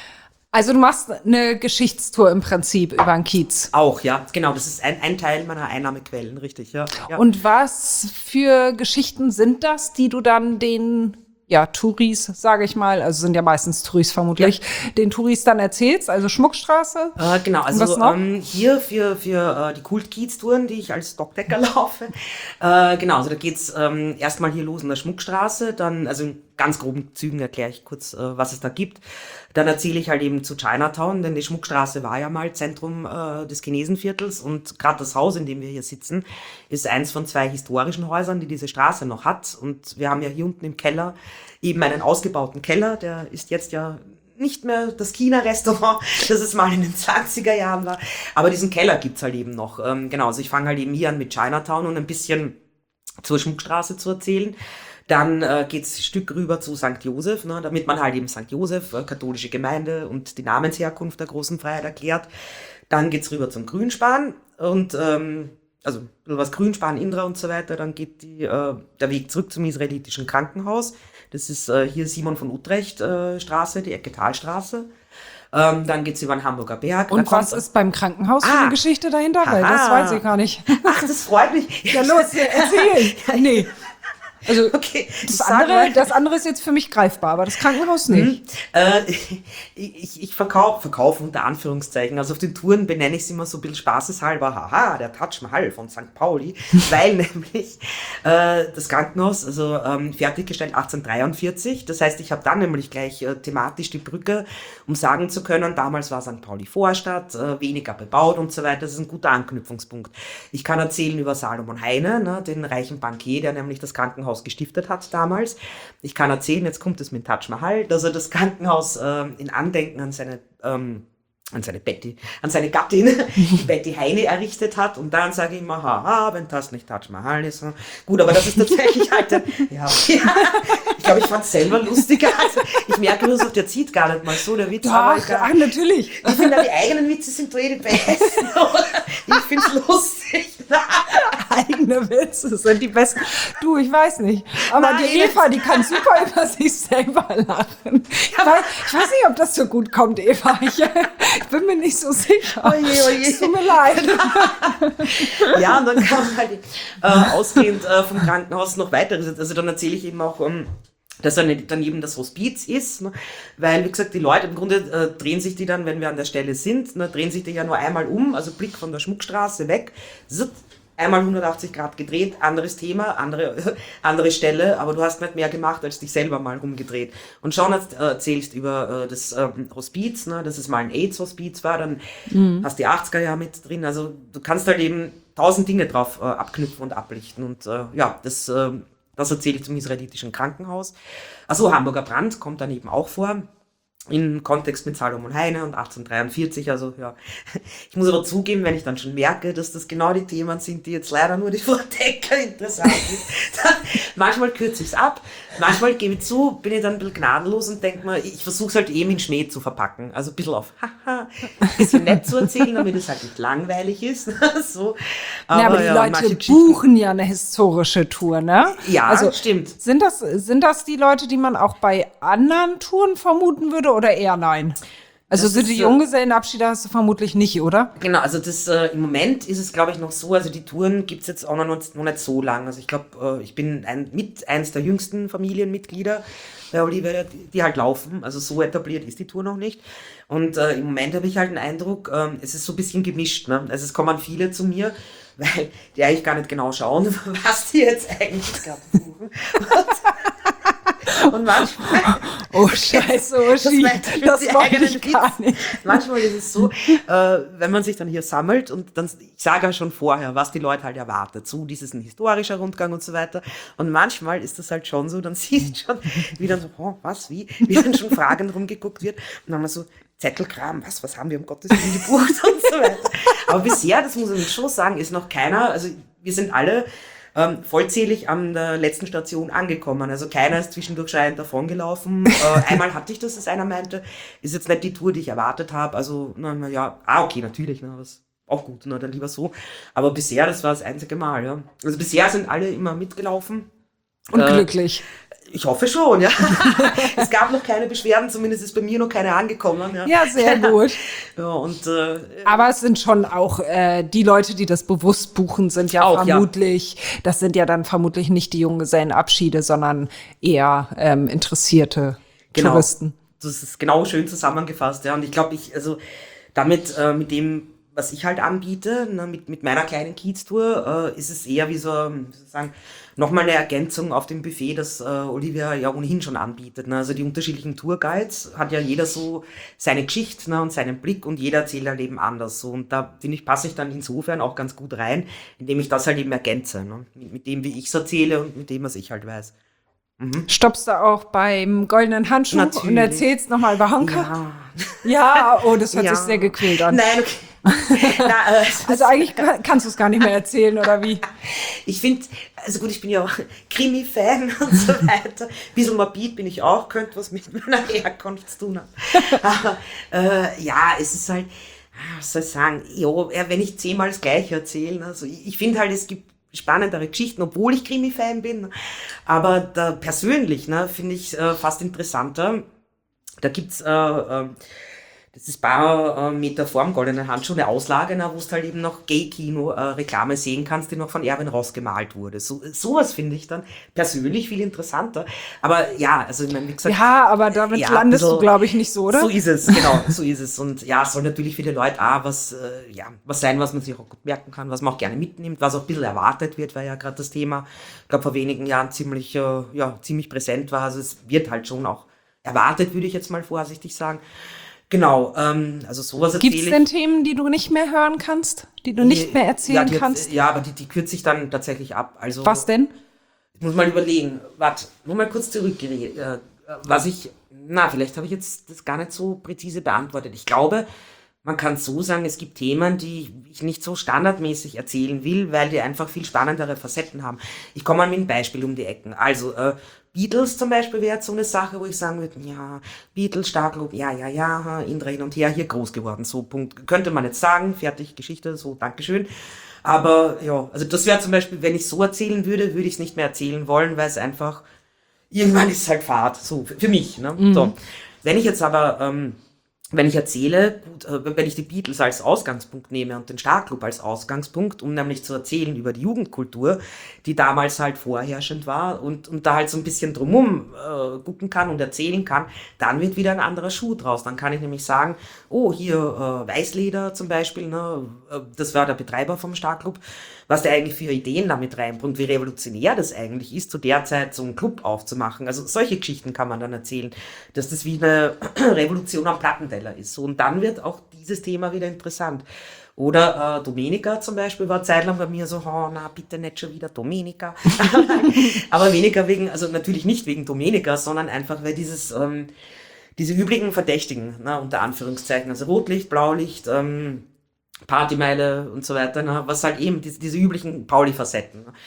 Speaker 3: Also du machst eine Geschichtstour im Prinzip über den Kiez.
Speaker 1: Auch, ja, genau. Das ist ein, ein Teil meiner Einnahmequellen, richtig, ja. ja.
Speaker 3: Und was für Geschichten sind das, die du dann den, ja, Touris, sage ich mal, also sind ja meistens Touris vermutlich, ja. den Touris dann erzählst, also Schmuckstraße?
Speaker 1: Äh, genau, also
Speaker 3: was noch?
Speaker 1: Ähm, hier für, für äh, die Kult-Kiez-Touren, die ich als Stockdecker laufe, äh, genau, also da geht's ähm, erstmal hier los in der Schmuckstraße, dann, also in ganz groben Zügen erkläre ich kurz, äh, was es da gibt. Dann erzähle ich halt eben zu Chinatown, denn die Schmuckstraße war ja mal Zentrum äh, des Chinesenviertels und gerade das Haus, in dem wir hier sitzen, ist eins von zwei historischen Häusern, die diese Straße noch hat. Und wir haben ja hier unten im Keller eben einen ausgebauten Keller, der ist jetzt ja nicht mehr das China-Restaurant, das es mal in den zwanziger Jahren war, aber diesen Keller gibt's halt eben noch. Ähm, genau, also ich fange halt eben hier an mit Chinatown und ein bisschen zur Schmuckstraße zu erzählen. Dann äh, geht's ein Stück rüber zu Sankt Josef, ne, damit man halt eben Sankt Josef, äh, katholische Gemeinde und die Namensherkunft der großen Freiheit erklärt. Dann geht's rüber zum Grünspan und ähm, also ein bisschen was Grünspan, Indra und so weiter. Dann geht die, äh, der Weg zurück zum israelitischen Krankenhaus. Das ist äh, hier Simon von Utrecht äh, Straße, die Ecke Talstraße. Ähm, dann geht's über den Hamburger Berg.
Speaker 3: Und was ist beim Krankenhaus für
Speaker 1: Ah.
Speaker 3: eine Geschichte dahinter? Weil das
Speaker 1: Aha.
Speaker 3: weiß ich gar nicht.
Speaker 1: Ach, das freut mich.
Speaker 3: Ja, los, erzähl. Nee. Also
Speaker 1: Okay,
Speaker 3: das
Speaker 1: sag
Speaker 3: andere,
Speaker 1: mal.
Speaker 3: das andere ist jetzt für mich greifbar, aber das Krankenhaus nicht.
Speaker 1: Äh, ich ich verkaufe verkauf unter Anführungszeichen. Also auf den Touren benenne ich es immer so ein bisschen spaßeshalber. Haha, der Taj Mahal von Sankt Pauli. Weil nämlich äh, das Krankenhaus, also ähm, fertiggestellt achtzehnhundertdreiundvierzig. Das heißt, ich habe dann nämlich gleich äh, thematisch die Brücke, um sagen zu können, damals war Sankt Pauli Vorstadt, äh, weniger bebaut und so weiter. Das ist ein guter Anknüpfungspunkt. Ich kann erzählen über Salomon Heine, ne, den reichen Bankier, der nämlich das Krankenhaus gestiftet hat damals. Ich kann erzählen, jetzt kommt es mit Taj Mahal, dass er das Krankenhaus äh, in Andenken an seine ähm, an seine Betty, an seine Gattin, die Betty Heine errichtet hat. Und dann sage ich immer, haha, wenn das nicht Taj Mahal ist. Gut, aber das ist tatsächlich halt, ein, ja, ja, ich glaube, ich fand es selber lustiger. Also, ich merke nur so, der zieht gar nicht mal so, der Witz.
Speaker 3: Ach, ach, natürlich.
Speaker 1: Ich finde, die eigenen Witze sind doch eh die besten. Ich finde es lustig.
Speaker 3: Eigene Witze sind die besten. Du, ich weiß nicht. Aber
Speaker 1: Nein.
Speaker 3: die Eva, die kann super über sich selber lachen. Ich weiß, ich weiß nicht, ob das so gut kommt, Eva. Ich, ich bin mir nicht so sicher.
Speaker 1: Oje, oje.
Speaker 3: Es tut mir leid.
Speaker 1: Ja, und dann kam halt äh, ausgehend äh, vom Krankenhaus noch weiteres. Also dann erzähle ich eben auch, um, dass dann daneben das Hospiz ist, ne? Weil, wie gesagt, die Leute, im Grunde äh, drehen sich die dann, wenn wir an der Stelle sind, ne, drehen sich die ja nur einmal um, also Blick von der Schmuckstraße weg, zip, einmal hundertachtzig Grad gedreht, anderes Thema, andere, andere Stelle, aber du hast nicht mehr gemacht, als dich selber mal rumgedreht. Und schon äh, erzählst über äh, das äh, Hospiz, ne, dass es mal ein AIDS-Hospiz war, dann mhm. hast die achtziger Jahre mit drin, also du kannst halt eben tausend Dinge drauf äh, abknüpfen und ablichten und äh, ja, das, äh, das erzähle ich zum israelitischen Krankenhaus. Also Hamburger Brand kommt dann eben auch vor. In Kontext mit Salomon Heine und achtzehnhundertdreiundvierzig, also ja. Ich muss aber zugeben, wenn ich dann schon merke, dass das genau die Themen sind, die jetzt leider nur die Vordecker interessant sind, dann manchmal kürze ich es ab, manchmal gebe ich zu, bin ich dann ein bisschen gnadenlos und denke mir, ich versuche es halt eben in Schnee zu verpacken, also ein bisschen auf haha, ein bisschen nett zu erzählen, damit es halt nicht langweilig ist, so.
Speaker 3: Aber, ja, aber die
Speaker 1: ja,
Speaker 3: Leute buchen ja eine historische Tour, ne?
Speaker 1: Ja,
Speaker 3: also,
Speaker 1: stimmt.
Speaker 3: Sind das, sind das die Leute, die man auch bei anderen Touren vermuten würde oder eher nein? Also
Speaker 1: Das
Speaker 3: sind
Speaker 1: ist,
Speaker 3: die
Speaker 1: äh,
Speaker 3: Junggesellenabschiede hast du vermutlich nicht, oder?
Speaker 1: Genau, also das äh, im Moment ist es, glaube ich, noch so, also die Touren gibt's jetzt auch noch, nicht- noch nicht so lang. Also ich glaube, äh, ich bin ein, mit eins der jüngsten Familienmitglieder bei Olivia, die, die halt laufen. Also so etabliert ist die Tour noch nicht. Und äh, im Moment habe ich halt den Eindruck, ähm, es ist so ein bisschen gemischt. Ne? Also es kommen viele zu mir, weil die eigentlich gar nicht genau schauen, was die jetzt eigentlich gerade buchen. Und manchmal...
Speaker 3: Oh Scheiße, oh
Speaker 1: Das
Speaker 3: Schi,
Speaker 1: meint mit
Speaker 3: das
Speaker 1: die
Speaker 3: wollte
Speaker 1: eigenen
Speaker 3: ich gar
Speaker 1: Witze.
Speaker 3: nicht.
Speaker 1: Manchmal ist es so, äh, wenn man sich dann hier sammelt und dann, ich sage ja schon vorher, was die Leute halt erwartet. So, dies ist ein historischer Rundgang und so weiter. Und manchmal ist das halt schon so, dann siehst du schon, wie dann so, oh, was, wie? Wie dann schon fragend rumgeguckt wird. Und dann mal so, Zettelkram, was, was haben wir um Gottes Willen gebucht und so weiter. Aber bisher, das muss ich schon sagen, ist noch keiner, also wir sind alle Ähm, vollzählig an der letzten Station angekommen. Also keiner ist zwischendurch schreiend davongelaufen. äh, einmal hatte ich das, dass einer meinte, ist jetzt nicht die Tour, die ich erwartet habe. Also, na, na ja, ah, okay, natürlich, na, was auch gut, na, dann lieber so. Aber bisher, das war das einzige Mal, ja. Also bisher sind alle immer mitgelaufen.
Speaker 3: Und
Speaker 1: Äh,
Speaker 3: glücklich.
Speaker 1: Ich hoffe schon, ja. Es gab noch keine Beschwerden, zumindest ist bei mir noch keine angekommen. Ja,
Speaker 3: ja sehr gut.
Speaker 1: Ja, und, äh,
Speaker 3: aber es sind schon auch äh, die Leute, die das bewusst buchen, sind ja
Speaker 1: auch,
Speaker 3: vermutlich, ja. das sind ja dann vermutlich nicht die Junggesellenabschiede, sondern eher ähm, interessierte
Speaker 1: genau.
Speaker 3: Touristen.
Speaker 1: Das ist genau schön zusammengefasst, ja. Und ich glaube, ich, also damit, äh, mit dem, was ich halt anbiete, ne, mit, mit meiner kleinen Kiez-Tour, äh, ist es eher wie so, sozusagen, nochmal eine Ergänzung auf dem Buffet, das äh, Olivia ja ohnehin schon anbietet. Ne? Also die unterschiedlichen Tourguides hat ja jeder so seine Geschichte, ne, und seinen Blick und jeder erzählt halt eben anders. So. Und da, finde ich, passe ich dann insofern auch ganz gut rein, indem ich das halt eben ergänze. Ne? Mit, mit dem, wie ich es erzähle und mit dem, was ich halt weiß. Mhm.
Speaker 3: Stoppst du auch beim goldenen Handschuh
Speaker 1: Natürlich.
Speaker 3: Und erzählst nochmal über Honka?
Speaker 1: Ja.
Speaker 3: Ja, oh, das hört
Speaker 1: Ja.
Speaker 3: sich sehr gequält an.
Speaker 1: Nein, okay. Na, äh,
Speaker 3: Also eigentlich kann- kannst du es gar nicht mehr erzählen, oder wie?
Speaker 1: Ich finde, also gut, ich bin ja auch Krimi-Fan und so weiter. Ein bisschen morbid bin ich auch, könnte was mit meiner Herkunft zu tun haben. Aber äh, ja, es ist halt, was soll ich sagen, jo, wenn ich zehnmal das Gleiche erzähle, also ich, ich finde halt, es gibt spannendere Geschichten, obwohl ich Krimi-Fan bin. Aber da persönlich, ne, finde ich äh, fast interessanter. Da gibt's äh, äh, das ist ein paar äh, Meter vorm goldenen Handschuh eine Auslage, na, wo du halt eben noch Gay-Kino-Reklame äh, sehen kannst, die noch von Erwin Ross gemalt wurde. So, sowas finde ich dann persönlich viel interessanter. Aber ja, also ich meine, wie gesagt...
Speaker 3: Ja, aber damit
Speaker 1: ja,
Speaker 3: landest
Speaker 1: also,
Speaker 3: du, glaube ich, nicht so, oder?
Speaker 1: So ist es, genau, so ist es. Und ja, es soll natürlich für die Leute auch was, äh, ja, was sein, was man sich auch gut merken kann, was man auch gerne mitnimmt, was auch ein bisschen erwartet wird, weil ja gerade das Thema, ich glaube, vor wenigen Jahren ziemlich, äh, ja, ziemlich präsent war. Also es wird halt schon auch erwartet, würde ich jetzt mal vorsichtig sagen. Genau, ähm, also sowas erzähle ich.
Speaker 3: Gibt es denn Themen, die du nicht mehr hören kannst, die du nicht mehr erzählen
Speaker 1: ja, die,
Speaker 3: kannst?
Speaker 1: Ja, aber die, die kürze ich dann tatsächlich ab. Also,
Speaker 3: Was denn?
Speaker 1: Ich muss mal überlegen. Warte, nur mal kurz zurückgeredet. Äh, was ich, na, vielleicht habe ich jetzt das gar nicht so präzise beantwortet. Ich glaube, man kann so sagen, es gibt Themen, die ich nicht so standardmäßig erzählen will, weil die einfach viel spannendere Facetten haben. Ich komme mal mit einem Beispiel um die Ecken. Also, äh, Beatles zum Beispiel wäre jetzt so eine Sache, wo ich sagen würde, ja, Beatles, Starklob, ja, ja, ja, Indra hin und her, hier groß geworden, so, Punkt. Könnte man jetzt sagen, fertig, Geschichte, so, Dankeschön. Aber, ja, also das wäre zum Beispiel, wenn ich so erzählen würde, würde ich es nicht mehr erzählen wollen, weil es einfach, irgendwann ist es halt Fahrt, so, für mich, ne, mhm. So. Wenn ich jetzt aber, ähm, wenn ich erzähle, gut, äh, wenn ich die Beatles als Ausgangspunkt nehme und den Starclub als Ausgangspunkt, um nämlich zu erzählen über die Jugendkultur, die damals halt vorherrschend war und, und da halt so ein bisschen drumherum äh, gucken kann und erzählen kann, dann wird wieder ein anderer Schuh draus. Dann kann ich nämlich sagen, oh, hier äh, Weißleder zum Beispiel, ne, äh, das war der Betreiber vom Starclub, was der eigentlich für Ideen damit reinbringt, wie revolutionär das eigentlich ist, zu der Zeit so einen Club aufzumachen. Also solche Geschichten kann man dann erzählen, dass das wie eine Revolution am Plattenteller ist. So, und dann wird auch dieses Thema wieder interessant. Oder äh, Domenica zum Beispiel war zeitlang bei mir so, oh, na bitte nicht schon wieder Domenica. Aber weniger wegen, also natürlich nicht wegen Domenica, sondern einfach, weil dieses, ähm, diese übrigen Verdächtigen, na, unter Anführungszeichen, also Rotlicht, Blaulicht, ähm, Partymeile und so weiter, ne, was halt eben diese, diese üblichen Pauli-Facetten. Ne.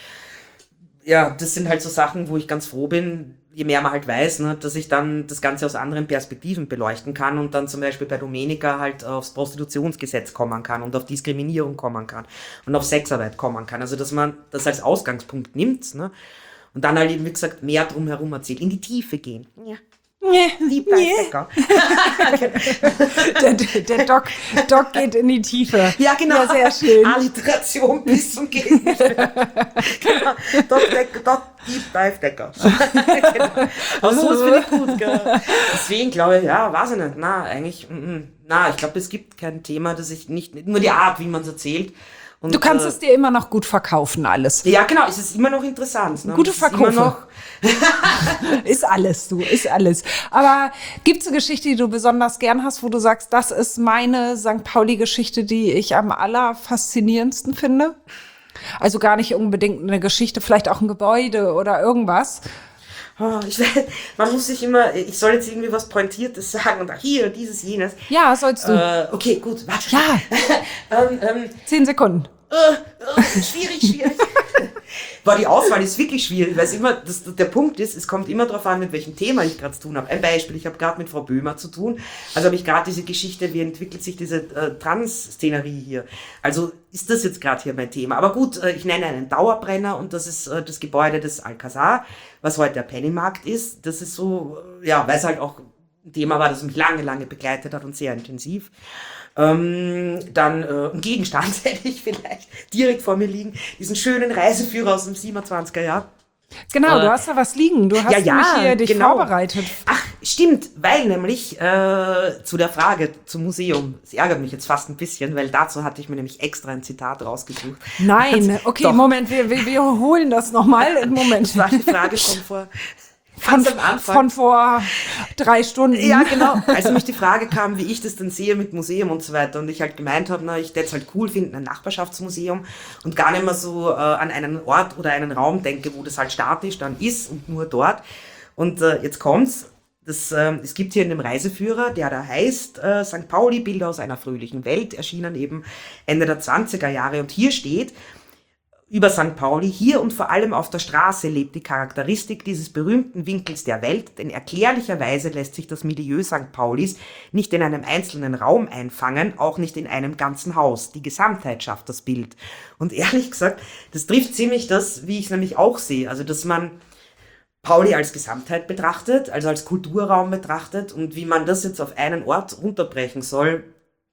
Speaker 1: Ja, das sind halt so Sachen, wo ich ganz froh bin, je mehr man halt weiß, ne, dass ich dann das Ganze aus anderen Perspektiven beleuchten kann und dann zum Beispiel bei Domenica halt aufs Prostitutionsgesetz kommen kann und auf Diskriminierung kommen kann und auf Sexarbeit kommen kann. Also, dass man das als Ausgangspunkt nimmt, ne, und dann halt eben, wie gesagt, mehr drumherum erzählt, in die Tiefe gehen. Ja. Deep Dive
Speaker 3: der, der Doc, Doc geht in die Tiefe.
Speaker 1: Ja, genau.
Speaker 3: Ja, sehr schön.
Speaker 1: Alliteration bis zum Gehen. Genau. Doc, Deck, Doc, Deep Dive Decker. Genau. Aber so finde ich gut. Gell? Deswegen glaube ich, ja, weiß ich nicht. Na, eigentlich, m-m. na, ich glaube, es gibt kein Thema, das ich nicht, nur die Art, wie man es erzählt. Und,
Speaker 3: du kannst
Speaker 1: äh,
Speaker 3: es dir immer noch gut verkaufen, alles.
Speaker 1: Ja, genau, es ist immer noch interessant. Ne?
Speaker 3: Gute
Speaker 1: es
Speaker 3: Verkäufe.
Speaker 1: Ist, immer noch
Speaker 3: ist alles, du, ist alles. Aber gibt es eine Geschichte, die du besonders gern hast, wo du sagst, das ist meine Sankt Pauli-Geschichte, die ich am allerfaszinierendsten finde? Also gar nicht unbedingt eine Geschichte, vielleicht auch ein Gebäude oder irgendwas.
Speaker 1: Oh, ich weiß, man muss sich immer, ich soll jetzt irgendwie was Pointiertes sagen und hier, dieses, jenes.
Speaker 3: Ja, sollst du.
Speaker 1: Äh, okay, gut, warte.
Speaker 3: Ja.
Speaker 1: ähm, ähm,
Speaker 3: Zehn Sekunden.
Speaker 1: Äh, äh, schwierig, schwierig. Boah, die Auswahl ist wirklich schwierig, weil es immer, das, der Punkt ist, es kommt immer darauf an, mit welchem Thema ich gerade zu tun habe. Ein Beispiel, ich habe gerade mit Frau Böhmer zu tun, also habe ich gerade diese Geschichte, wie entwickelt sich diese äh, Trans-Szenerie hier. Also ist das jetzt gerade hier mein Thema. Aber gut, äh, ich nenne einen Dauerbrenner und das ist äh, das Gebäude des Alcazar, was heute der Pennymarkt ist. Das ist so, äh, ja, weil es halt auch ein Thema war, das mich lange, lange begleitet hat und sehr intensiv. Ähm, dann äh, ein Gegenstand hätte ich vielleicht direkt vor mir liegen, diesen schönen Reiseführer aus dem siebenundzwanziger Jahr.
Speaker 3: Genau,
Speaker 1: äh,
Speaker 3: du hast da was liegen. Du hast
Speaker 1: ja, ja,
Speaker 3: nämlich hier dich
Speaker 1: genau.
Speaker 3: vorbereitet.
Speaker 1: Ach, stimmt, weil nämlich äh, zu der Frage zum Museum, es ärgert mich jetzt fast ein bisschen, weil dazu hatte ich mir nämlich extra ein Zitat rausgesucht.
Speaker 3: Nein, okay,
Speaker 1: Doch.
Speaker 3: Moment, wir, wir, wir holen das nochmal. Moment.
Speaker 1: Das war die Frage schon vor...
Speaker 3: Von,
Speaker 1: Ganz am Anfang.
Speaker 3: von vor drei Stunden.
Speaker 1: Ja, genau. Als mich die Frage kam, wie ich das dann sehe mit Museum und so weiter und ich halt gemeint habe, na, ich würde es halt cool finden, ein Nachbarschaftsmuseum und gar nicht mehr so äh, an einen Ort oder einen Raum denke, wo das halt statisch dann ist und nur dort. Und äh, jetzt kommt's. Das, äh, es gibt hier in dem Reiseführer, der da heißt äh, Sankt Pauli, Bilder aus einer fröhlichen Welt, erschienen eben Ende der zwanziger Jahre. Und hier steht, über Sankt Pauli, hier und vor allem auf der Straße lebt die Charakteristik dieses berühmten Winkels der Welt, denn erklärlicherweise lässt sich das Milieu Sankt Paulis nicht in einem einzelnen Raum einfangen, auch nicht in einem ganzen Haus. Die Gesamtheit schafft das Bild. Und ehrlich gesagt, das trifft ziemlich das, wie ich es nämlich auch sehe. Also, dass man Pauli als Gesamtheit betrachtet, also als Kulturraum betrachtet und wie man das jetzt auf einen Ort runterbrechen soll,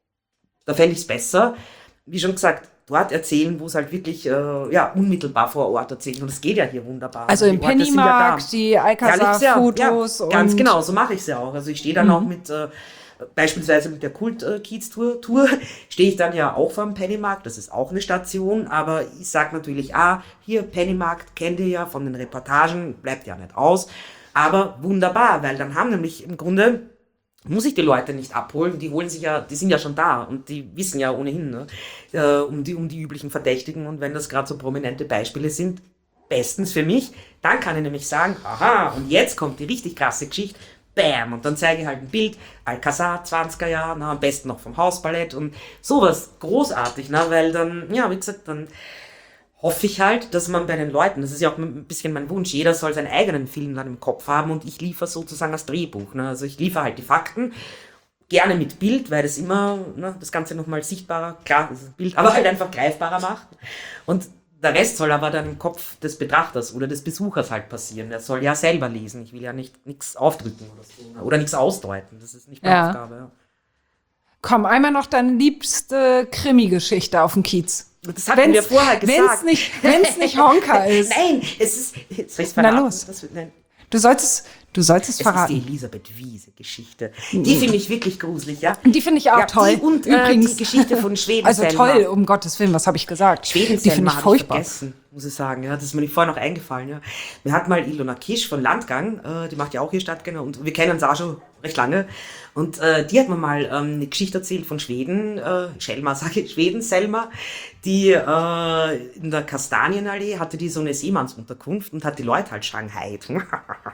Speaker 1: da fände ich es besser. Wie schon gesagt, dort erzählen, wo es halt wirklich äh, ja, unmittelbar vor Ort erzählen. Und es geht ja hier wunderbar.
Speaker 3: Also im
Speaker 1: die Orte sind ja
Speaker 3: Pennymarkt, die Alcazar-Fotos.
Speaker 1: Ja, ganz
Speaker 3: und
Speaker 1: genau, so mache ich es ja auch. Also ich stehe dann
Speaker 3: Mhm.
Speaker 1: auch mit, äh, beispielsweise mit der Kult-Kiez-Tour, Tour, stehe ich dann ja auch vom Pennymarkt, das ist auch eine Station, aber ich sage natürlich, ah, hier Pennymarkt, kennt ihr ja von den Reportagen, bleibt ja nicht aus. Aber wunderbar, weil dann haben nämlich im Grunde... muss ich die Leute nicht abholen, die holen sich ja, die sind ja schon da und die wissen ja ohnehin, ne, äh, um die um die üblichen Verdächtigen und wenn das gerade so prominente Beispiele sind, bestens für mich, dann kann ich nämlich sagen, aha, und jetzt kommt die richtig krasse Geschichte, bam, und dann zeige ich halt ein Bild, Alcazar, zwanziger Jahre, na, am besten noch vom Hausballett und sowas, großartig, ne, weil dann, ja, wie gesagt, dann hoffe ich halt, dass man bei den Leuten, das ist ja auch ein bisschen mein Wunsch, jeder soll seinen eigenen Film dann im Kopf haben und ich liefere sozusagen das Drehbuch. Ne? Also ich liefere halt die Fakten, gerne mit Bild, weil das immer ne, das Ganze nochmal sichtbarer, klar, das ist ein Bild, aber halt einfach greifbarer macht. Und der Rest soll aber dann im Kopf des Betrachters oder des Besuchers halt passieren. Der soll ja selber lesen. Ich will ja nicht nichts aufdrücken oder so. Oder nichts ausdeuten. Das ist nicht meine
Speaker 3: Ja.
Speaker 1: Aufgabe. Ja.
Speaker 3: Komm, einmal noch deine liebste Krimi-Geschichte auf dem Kiez.
Speaker 1: Das hatten wir vorher gesagt.
Speaker 3: Wenn es nicht, wenn's nicht Honka ist.
Speaker 1: Nein, es ist. Jetzt soll ich's
Speaker 3: Na
Speaker 1: verraten?
Speaker 3: los.
Speaker 1: Das wird, nein.
Speaker 3: Du solltest, du sollst es
Speaker 1: Es
Speaker 3: verraten.
Speaker 1: ist die Elisabeth-Wiese-Geschichte. Die finde ich wirklich gruselig, ja.
Speaker 3: Die finde ich auch
Speaker 1: ja,
Speaker 3: toll.
Speaker 1: Die und
Speaker 3: Übrigens.
Speaker 1: Äh, die Geschichte von Schweden.
Speaker 3: Also toll, um Gottes Willen, was habe ich gesagt?
Speaker 1: Schweden
Speaker 3: Die finde ich furchtbar.
Speaker 1: vergessen, muss ich sagen. Ja, das ist mir nicht vorher noch eingefallen. Ja. Mir hat mal Ilona Kisch von Landgang, äh, die macht ja auch hier Stadtgänger und wir kennen uns auch schon recht lange. Und äh, die hat mir mal ähm, eine Geschichte erzählt von Schweden, äh, Schelma sage ich, Schweden, Selma, die äh, in der Kastanienallee hatte die so eine Seemannsunterkunft und hat die Leute halt shanghaiet. und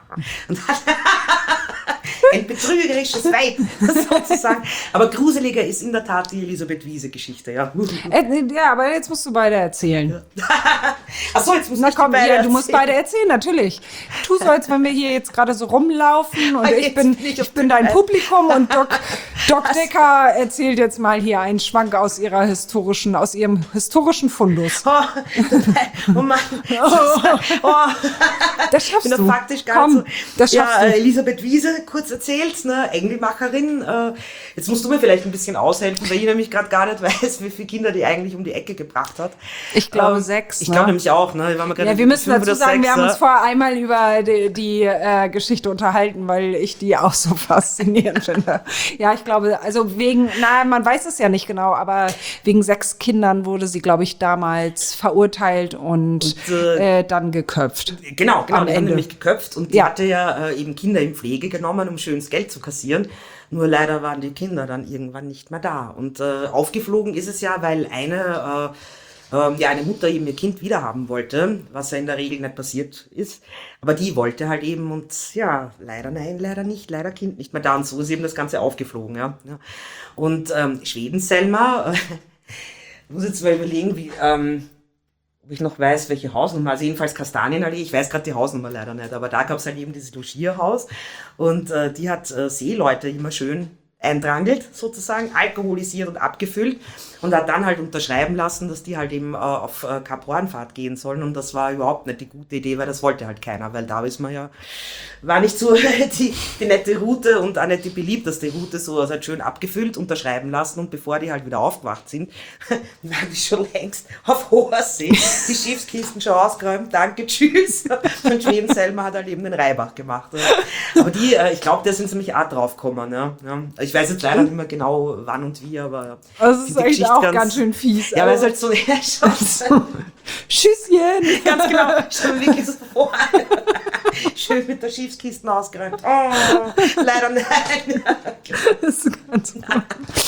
Speaker 1: hat ein betrügerisches Weib, sozusagen. Aber gruseliger ist in der Tat die Elisabeth-Wiese-Geschichte, ja.
Speaker 3: Äh, ja, aber jetzt musst du beide erzählen.
Speaker 1: Achso, jetzt muss
Speaker 3: Na
Speaker 1: ich
Speaker 3: komm,
Speaker 1: die beide
Speaker 3: ja, du musst
Speaker 1: erzählen.
Speaker 3: beide erzählen, natürlich. Tu so, als wenn wir hier jetzt gerade so rumlaufen und ich
Speaker 1: Jetzt
Speaker 3: bin,
Speaker 1: bin ich auf
Speaker 3: ich bin dein Publikum und Doc, Doc Decker erzählt jetzt mal hier einen Schwank aus ihrer historischen, aus ihrem historischen Fundus.
Speaker 1: Oh, oh Mann. Oh,
Speaker 3: Das
Speaker 1: ich
Speaker 3: schaffst
Speaker 1: bin da
Speaker 3: du.
Speaker 1: faktisch gar
Speaker 3: Komm,
Speaker 1: so.
Speaker 3: das schaffst
Speaker 1: ja,
Speaker 3: du.
Speaker 1: äh, Elisabeth Wiese, kurz erzählt, ne, Engelmacherin. Äh, jetzt musst du mir vielleicht ein bisschen aushelfen, weil ich nämlich gerade gar nicht weiß, wie viele Kinder die eigentlich um die Ecke gebracht hat.
Speaker 3: Ich glaube
Speaker 1: Ähm,
Speaker 3: sechs.
Speaker 1: Ich
Speaker 3: ne?
Speaker 1: glaube nämlich auch, ne? Ich war mir gerade
Speaker 3: Ja, wir müssen
Speaker 1: fünf
Speaker 3: dazu
Speaker 1: oder
Speaker 3: sagen, wir
Speaker 1: sechs,
Speaker 3: haben uns
Speaker 1: ja.
Speaker 3: vorher einmal über die, die äh, Geschichte unterhalten, weil ich die auch so faszinierend finde. Ja, ich glaube, also wegen, na, man weiß es ja nicht genau, aber wegen sechs Kindern wurde sie, glaube ich, damals verurteilt und,
Speaker 1: Und, äh,
Speaker 3: äh, dann geköpft.
Speaker 1: Genau, genau,
Speaker 3: Am
Speaker 1: die haben
Speaker 3: Ende.
Speaker 1: nämlich geköpft und die
Speaker 3: Ja.
Speaker 1: hatte ja äh, eben Kinder in Pflege genommen, um schönes Geld zu kassieren. Nur leider waren die Kinder dann irgendwann nicht mehr da. Und äh, aufgeflogen ist es ja, weil eine, äh, äh, ja, eine Mutter eben ihr Kind wiederhaben wollte, was ja in der Regel nicht passiert ist. Aber die wollte halt eben und ja, leider nein, leider nicht, leider Kind nicht mehr da. Und so ist eben das Ganze aufgeflogen, ja. ja. Und ähm, Schweden, Selma, äh, muss jetzt mal überlegen, wie... Ähm, ob ich noch weiß, welche Hausnummer, also jedenfalls Kastanienallee, ich weiß gerade die Hausnummer leider nicht, aber da gab es halt eben dieses Logierhaus und äh, die hat äh, Seeleute immer schön eindrangelt, sozusagen, alkoholisiert und abgefüllt und hat dann halt unterschreiben lassen, dass die halt eben äh, auf äh, Kap Hornfahrt gehen sollen und das war überhaupt nicht die gute Idee, weil das wollte halt keiner, weil da ist man ja, war nicht so die, die nette Route und auch nicht die beliebteste Route, so also halt schön abgefüllt, unterschreiben lassen und bevor die halt wieder aufgewacht sind, waren die schon längst auf hoher See, die Schiffskisten schon ausgeräumt, danke, tschüss und Schweden selber hat halt eben den Reibach gemacht. Aber die, äh, ich glaube, da sind sie nämlich auch drauf gekommen, ja. ja. Ich weiß jetzt leider nicht mehr genau, wann und wie, aber...
Speaker 3: Also es ist eigentlich auch ganz, ganz schön fies.
Speaker 1: Ja, weil es halt so... Ja, schon,
Speaker 3: Schüsschen!
Speaker 1: Ganz genau, schon wirklich so vor. Schön mit der Schiffskisten ausgeräumt. Oh, leider nein.
Speaker 3: Das ist ganz gut.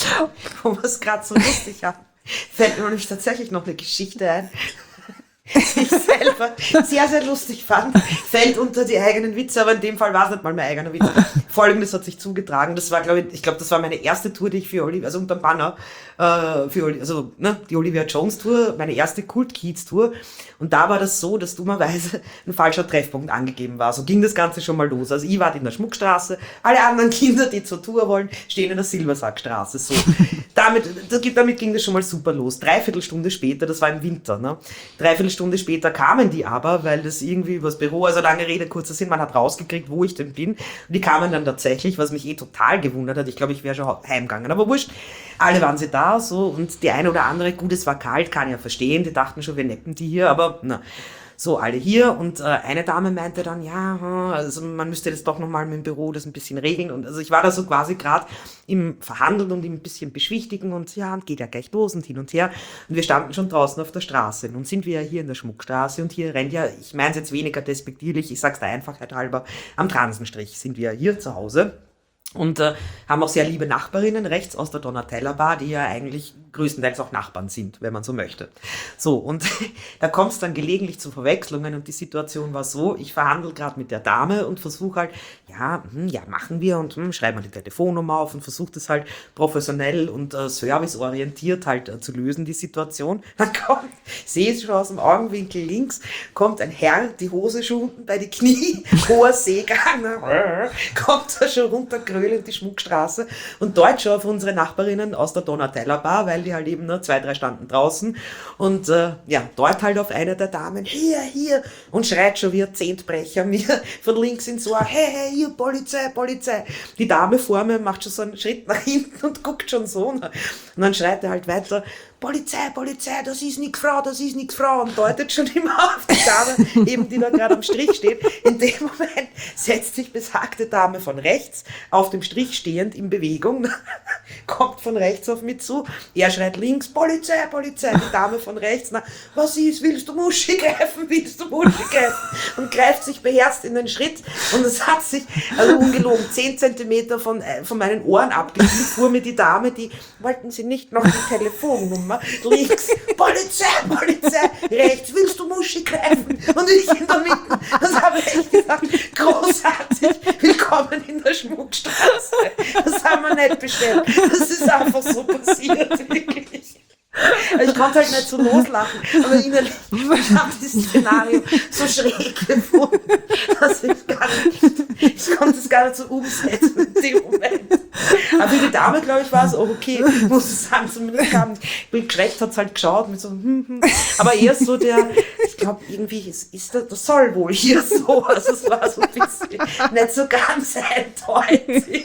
Speaker 1: Wo wir es gerade so lustig haben, fällt mir nämlich tatsächlich noch eine Geschichte ein. Die ich selber sehr, sehr lustig fand, fällt unter die eigenen Witze, aber in dem Fall war es nicht mal mein eigener Witz. Folgendes hat sich zugetragen, das war, glaube ich, ich glaube, das war meine erste Tour, die ich für Olivia, also unter dem Banner, äh, für, also, ne, die Olivia Jones Tour, meine erste Kult-Kiez-Tour. Und da war das so, dass dummerweise ein falscher Treffpunkt angegeben war. So ging das Ganze schon mal los. Also ich war in der Schmuckstraße, alle anderen Kinder, die zur Tour wollen, stehen in der Silbersackstraße. So. damit, damit ging das schon mal super los. Dreiviertel Stunde später, das war im Winter, ne? Dreiviertel Stunde später kamen die aber, weil das irgendwie übers Büro, also lange Rede, kurzer Sinn, man hat rausgekriegt, wo ich denn bin. Und die kamen dann tatsächlich, was mich eh total gewundert hat. Ich glaube, ich wäre schon heimgegangen, aber wurscht. Alle waren sie da, so, und die eine oder andere, gut, es war kalt, kann ich ja verstehen, die dachten schon, wir neppen die hier, aber, na. So, alle hier und äh, eine Dame meinte dann, ja, also man müsste jetzt doch nochmal mit dem Büro das ein bisschen regeln und also ich war da so quasi gerade im Verhandeln und im ein bisschen beschwichtigen und ja, und geht ja gleich los und hin und her und wir standen schon draußen auf der Straße. Nun sind wir ja hier in der Schmuckstraße und hier rennt ja, ich meine es jetzt weniger despektierlich, ich sag's der Einfachheit halber, am Transenstrich sind wir hier zu Hause. Und äh, haben auch sehr liebe Nachbarinnen rechts aus der Donatella Bar, die ja eigentlich größtenteils auch Nachbarn sind, wenn man so möchte. So, und da kommt es dann gelegentlich zu Verwechslungen und die Situation war so, ich verhandle gerade mit der Dame und versuche halt, ja, hm, ja, machen wir und hm, schreiben wir die Telefonnummer auf und versuche das halt professionell und äh, serviceorientiert halt äh, zu lösen, die Situation. Dann kommt, ich sehe es schon aus dem Augenwinkel links, kommt ein Herr, die Hose schon unten bei die Knie, hoher Seegang, ne, kommt da schon runtergerollt in die Schmuckstraße und dort schon auf unsere Nachbarinnen aus der Donatella Bar, weil die halt eben nur zwei, drei standen draußen und äh, ja, dort halt auf eine der Damen, hier, hier und schreit schon wie ein Zehntbrecher mir von links ins Ohr, hey, hey, hier, Polizei, Polizei. Die Dame vor mir macht schon so einen Schritt nach hinten und guckt schon so und dann schreit er halt weiter, Polizei, Polizei, das ist nix Frau, das ist nix Frau und deutet schon immer auf die Dame, eben die da gerade am Strich steht. In dem Moment setzt sich besagte Dame von rechts, auf dem Strich stehend in Bewegung, kommt von rechts auf mich zu, er schreit links, Polizei, Polizei, die Dame von rechts, na, was ist, willst du Muschi greifen, willst du Muschi greifen und greift sich beherzt in den Schritt und es hat sich, also ungelogen, zehn Zentimeter von, von meinen Ohren abgeschnitten, fuhr mir die Dame, die, wollten Sie nicht noch die Telefonnummer? Links, Polizei, Polizei, rechts, willst du Muschi greifen? Und ich in der Mitte. Das habe ich echt gesagt, großartig, willkommen in der Schmuckstraße. Das haben wir nicht bestellt. Das ist einfach so passiert, wirklich. Ich konnte halt nicht so loslachen, aber innerlich habe ich das Szenario so schräg gefunden, dass ich gar nicht, ich konnte es gar nicht so umsetzen in dem Moment. Aber für die Dame, glaube ich, war es auch okay, muss ich sagen, zumindest haben, ich bin geschreckt, hat es halt geschaut, mit so, hm, hm. Aber eher so der, ich glaube, irgendwie ist, ist das, das soll wohl hier so, also es war so ein bisschen nicht so ganz eindeutig.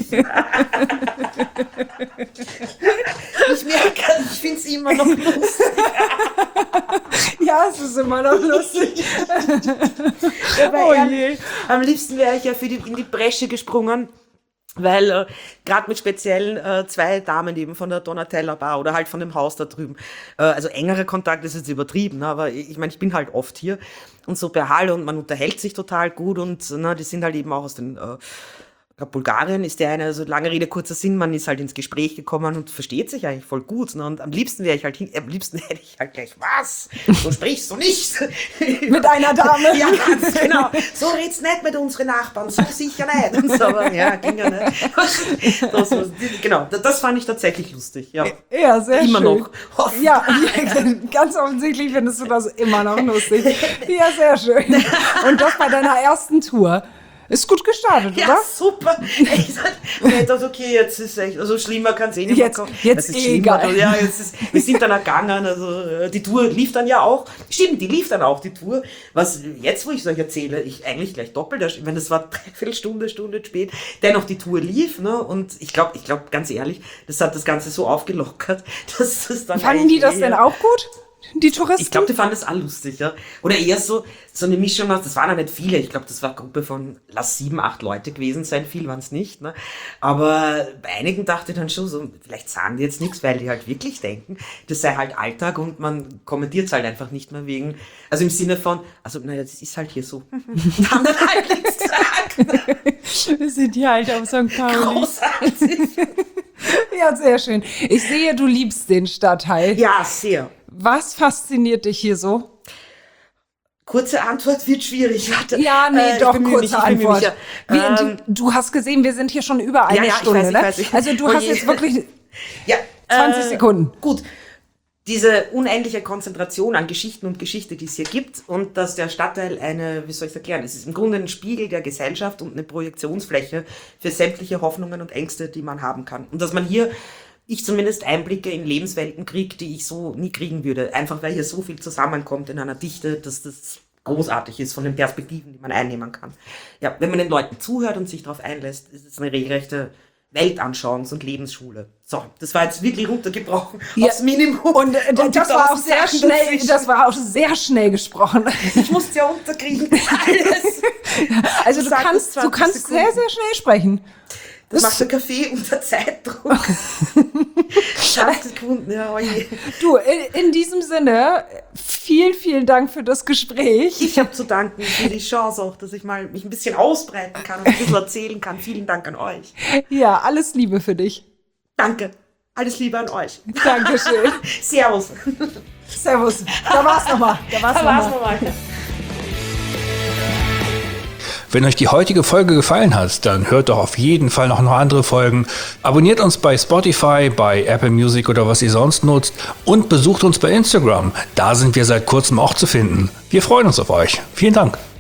Speaker 1: Ich merke, ich finde es immer noch lustig.
Speaker 3: Ja, es ist immer noch lustig.
Speaker 1: Ja,
Speaker 3: oh
Speaker 1: er,
Speaker 3: je.
Speaker 1: Am liebsten wäre ich ja für die, in die Bresche gesprungen, weil äh, gerade mit speziellen äh, zwei Damen eben von der Donatella Bar oder halt von dem Haus da drüben, äh, also engere Kontakt ist jetzt übertrieben, ne, aber ich meine, ich bin halt oft hier und so per Hallo und man unterhält sich total gut und ne, die sind halt eben auch aus den äh, ich glaube, Bulgarien ist der eine, also lange Rede, kurzer Sinn, man ist halt ins Gespräch gekommen und versteht sich eigentlich voll gut. Ne? Und am liebsten wäre ich halt hin, am liebsten hätte ich halt gleich, was? So sprichst du nicht.
Speaker 3: Mit einer Dame.
Speaker 1: Ja, ganz genau. So red's nicht mit unseren Nachbarn, so sicher nicht. Und so, aber ja, ging ja nicht. Das, was, genau, das fand ich tatsächlich lustig. Ja,
Speaker 3: ja sehr
Speaker 1: immer
Speaker 3: schön.
Speaker 1: noch. Hoffen.
Speaker 3: Ja, ganz offensichtlich findest du das immer noch lustig. Ja, sehr schön. Und das bei deiner ersten Tour. Ist gut gestartet,
Speaker 1: ja,
Speaker 3: oder?
Speaker 1: Ja, super. Ich dachte, okay, jetzt ist echt, also schlimmer kann es eh nicht
Speaker 3: jetzt,
Speaker 1: mehr kommen.
Speaker 3: Jetzt
Speaker 1: ist
Speaker 3: eh egal.
Speaker 1: Ja, jetzt ist, wir sind dann ergangen, also die Tour lief dann ja auch. Stimmt, die lief dann auch, die Tour. Was jetzt, wo ich es euch erzähle, ich eigentlich gleich doppelt, ich meine, das war dreiviertel Stunde, Stunde spät, dennoch die Tour lief, ne, und ich glaube, ich glaube, ganz ehrlich, das hat das Ganze so aufgelockert, dass das dann
Speaker 3: Fanden die das denn auch gut? Die Touristen?
Speaker 1: Ich glaube, die fanden das auch lustig, ja. Oder eher so, so eine Mischung aus, das waren ja nicht viele, ich glaube, das war eine Gruppe von, lass sieben, acht Leute gewesen sein, viel waren es nicht, ne. Aber bei einigen dachte ich dann schon so, vielleicht sagen die jetzt nichts, weil die halt wirklich denken, das sei halt Alltag und man kommentiert es halt einfach nicht mehr wegen, also im Sinne von, also naja, das ist halt hier so. Und haben dann halt nichts gesagt.
Speaker 3: Wir sind hier halt auf Sankt Pauli.
Speaker 1: Großartig.
Speaker 3: Ja, sehr schön. Ich sehe, du liebst den Stadtteil.
Speaker 1: Ja, sehr.
Speaker 3: Was fasziniert dich hier so?
Speaker 1: Kurze Antwort wird schwierig. Warte.
Speaker 3: Ja, nee,
Speaker 1: äh,
Speaker 3: doch,
Speaker 1: kurze
Speaker 3: kurze Antwort.
Speaker 1: Mich, ja.
Speaker 3: Wir,
Speaker 1: ähm,
Speaker 3: du, du hast gesehen, wir sind hier schon über eine
Speaker 1: ja, ja,
Speaker 3: Stunde,
Speaker 1: ich weiß,
Speaker 3: ne?
Speaker 1: ich weiß, ich,
Speaker 3: Also du
Speaker 1: oh
Speaker 3: hast
Speaker 1: je.
Speaker 3: jetzt wirklich
Speaker 1: ja,
Speaker 3: zwanzig
Speaker 1: äh,
Speaker 3: Sekunden.
Speaker 1: Gut. Diese unendliche Konzentration an Geschichten und Geschichte, die es hier gibt, und dass der Stadtteil eine, wie soll ich es erklären, es ist im Grunde ein Spiegel der Gesellschaft und eine Projektionsfläche für sämtliche Hoffnungen und Ängste, die man haben kann. Und dass man hier, ich zumindest, Einblicke in Lebenswelten kriege, die ich so nie kriegen würde. Einfach weil hier so viel zusammenkommt in einer Dichte, dass das großartig ist von den Perspektiven, die man einnehmen kann. Ja, wenn man den Leuten zuhört und sich darauf einlässt, ist es eine regelrechte Weltanschauungs- und Lebensschule. So, das war jetzt wirklich runtergebrochen
Speaker 3: Ja.
Speaker 1: aufs Minimum.
Speaker 3: Und, äh,
Speaker 1: Und
Speaker 3: das
Speaker 1: die
Speaker 3: war auch
Speaker 1: tausend
Speaker 3: sehr
Speaker 1: Sachen
Speaker 3: schnell,
Speaker 1: dazwischen.
Speaker 3: das war auch sehr schnell gesprochen.
Speaker 1: Ich musste ja unterkriegen. Alles.
Speaker 3: Also
Speaker 1: Ich
Speaker 3: du
Speaker 1: sag das
Speaker 3: kannst, du
Speaker 1: zwanzig
Speaker 3: kannst
Speaker 1: Sekunden.
Speaker 3: sehr, sehr schnell sprechen.
Speaker 1: Das macht der Kaffee unter Zeitdruck. zwanzig Sekunden, ja, oje.
Speaker 3: Du, in, in diesem Sinne, vielen, vielen Dank für das Gespräch.
Speaker 1: Ich habe zu danken für die Chance auch, dass ich mal mich ein bisschen ausbreiten kann und ein bisschen erzählen kann. Vielen Dank an euch.
Speaker 3: Ja, alles Liebe für dich.
Speaker 1: Danke. Alles Liebe an euch.
Speaker 3: Dankeschön.
Speaker 1: Servus.
Speaker 3: Servus. Da war's nochmal. Da war's
Speaker 1: Da war's
Speaker 3: nochmal.
Speaker 1: nochmal.
Speaker 2: Wenn euch die heutige Folge gefallen hat, dann hört doch auf jeden Fall noch, noch andere Folgen. Abonniert uns bei Spotify, bei Apple Music oder was ihr sonst nutzt und besucht uns bei Instagram. Da sind wir seit kurzem auch zu finden. Wir freuen uns auf euch. Vielen Dank.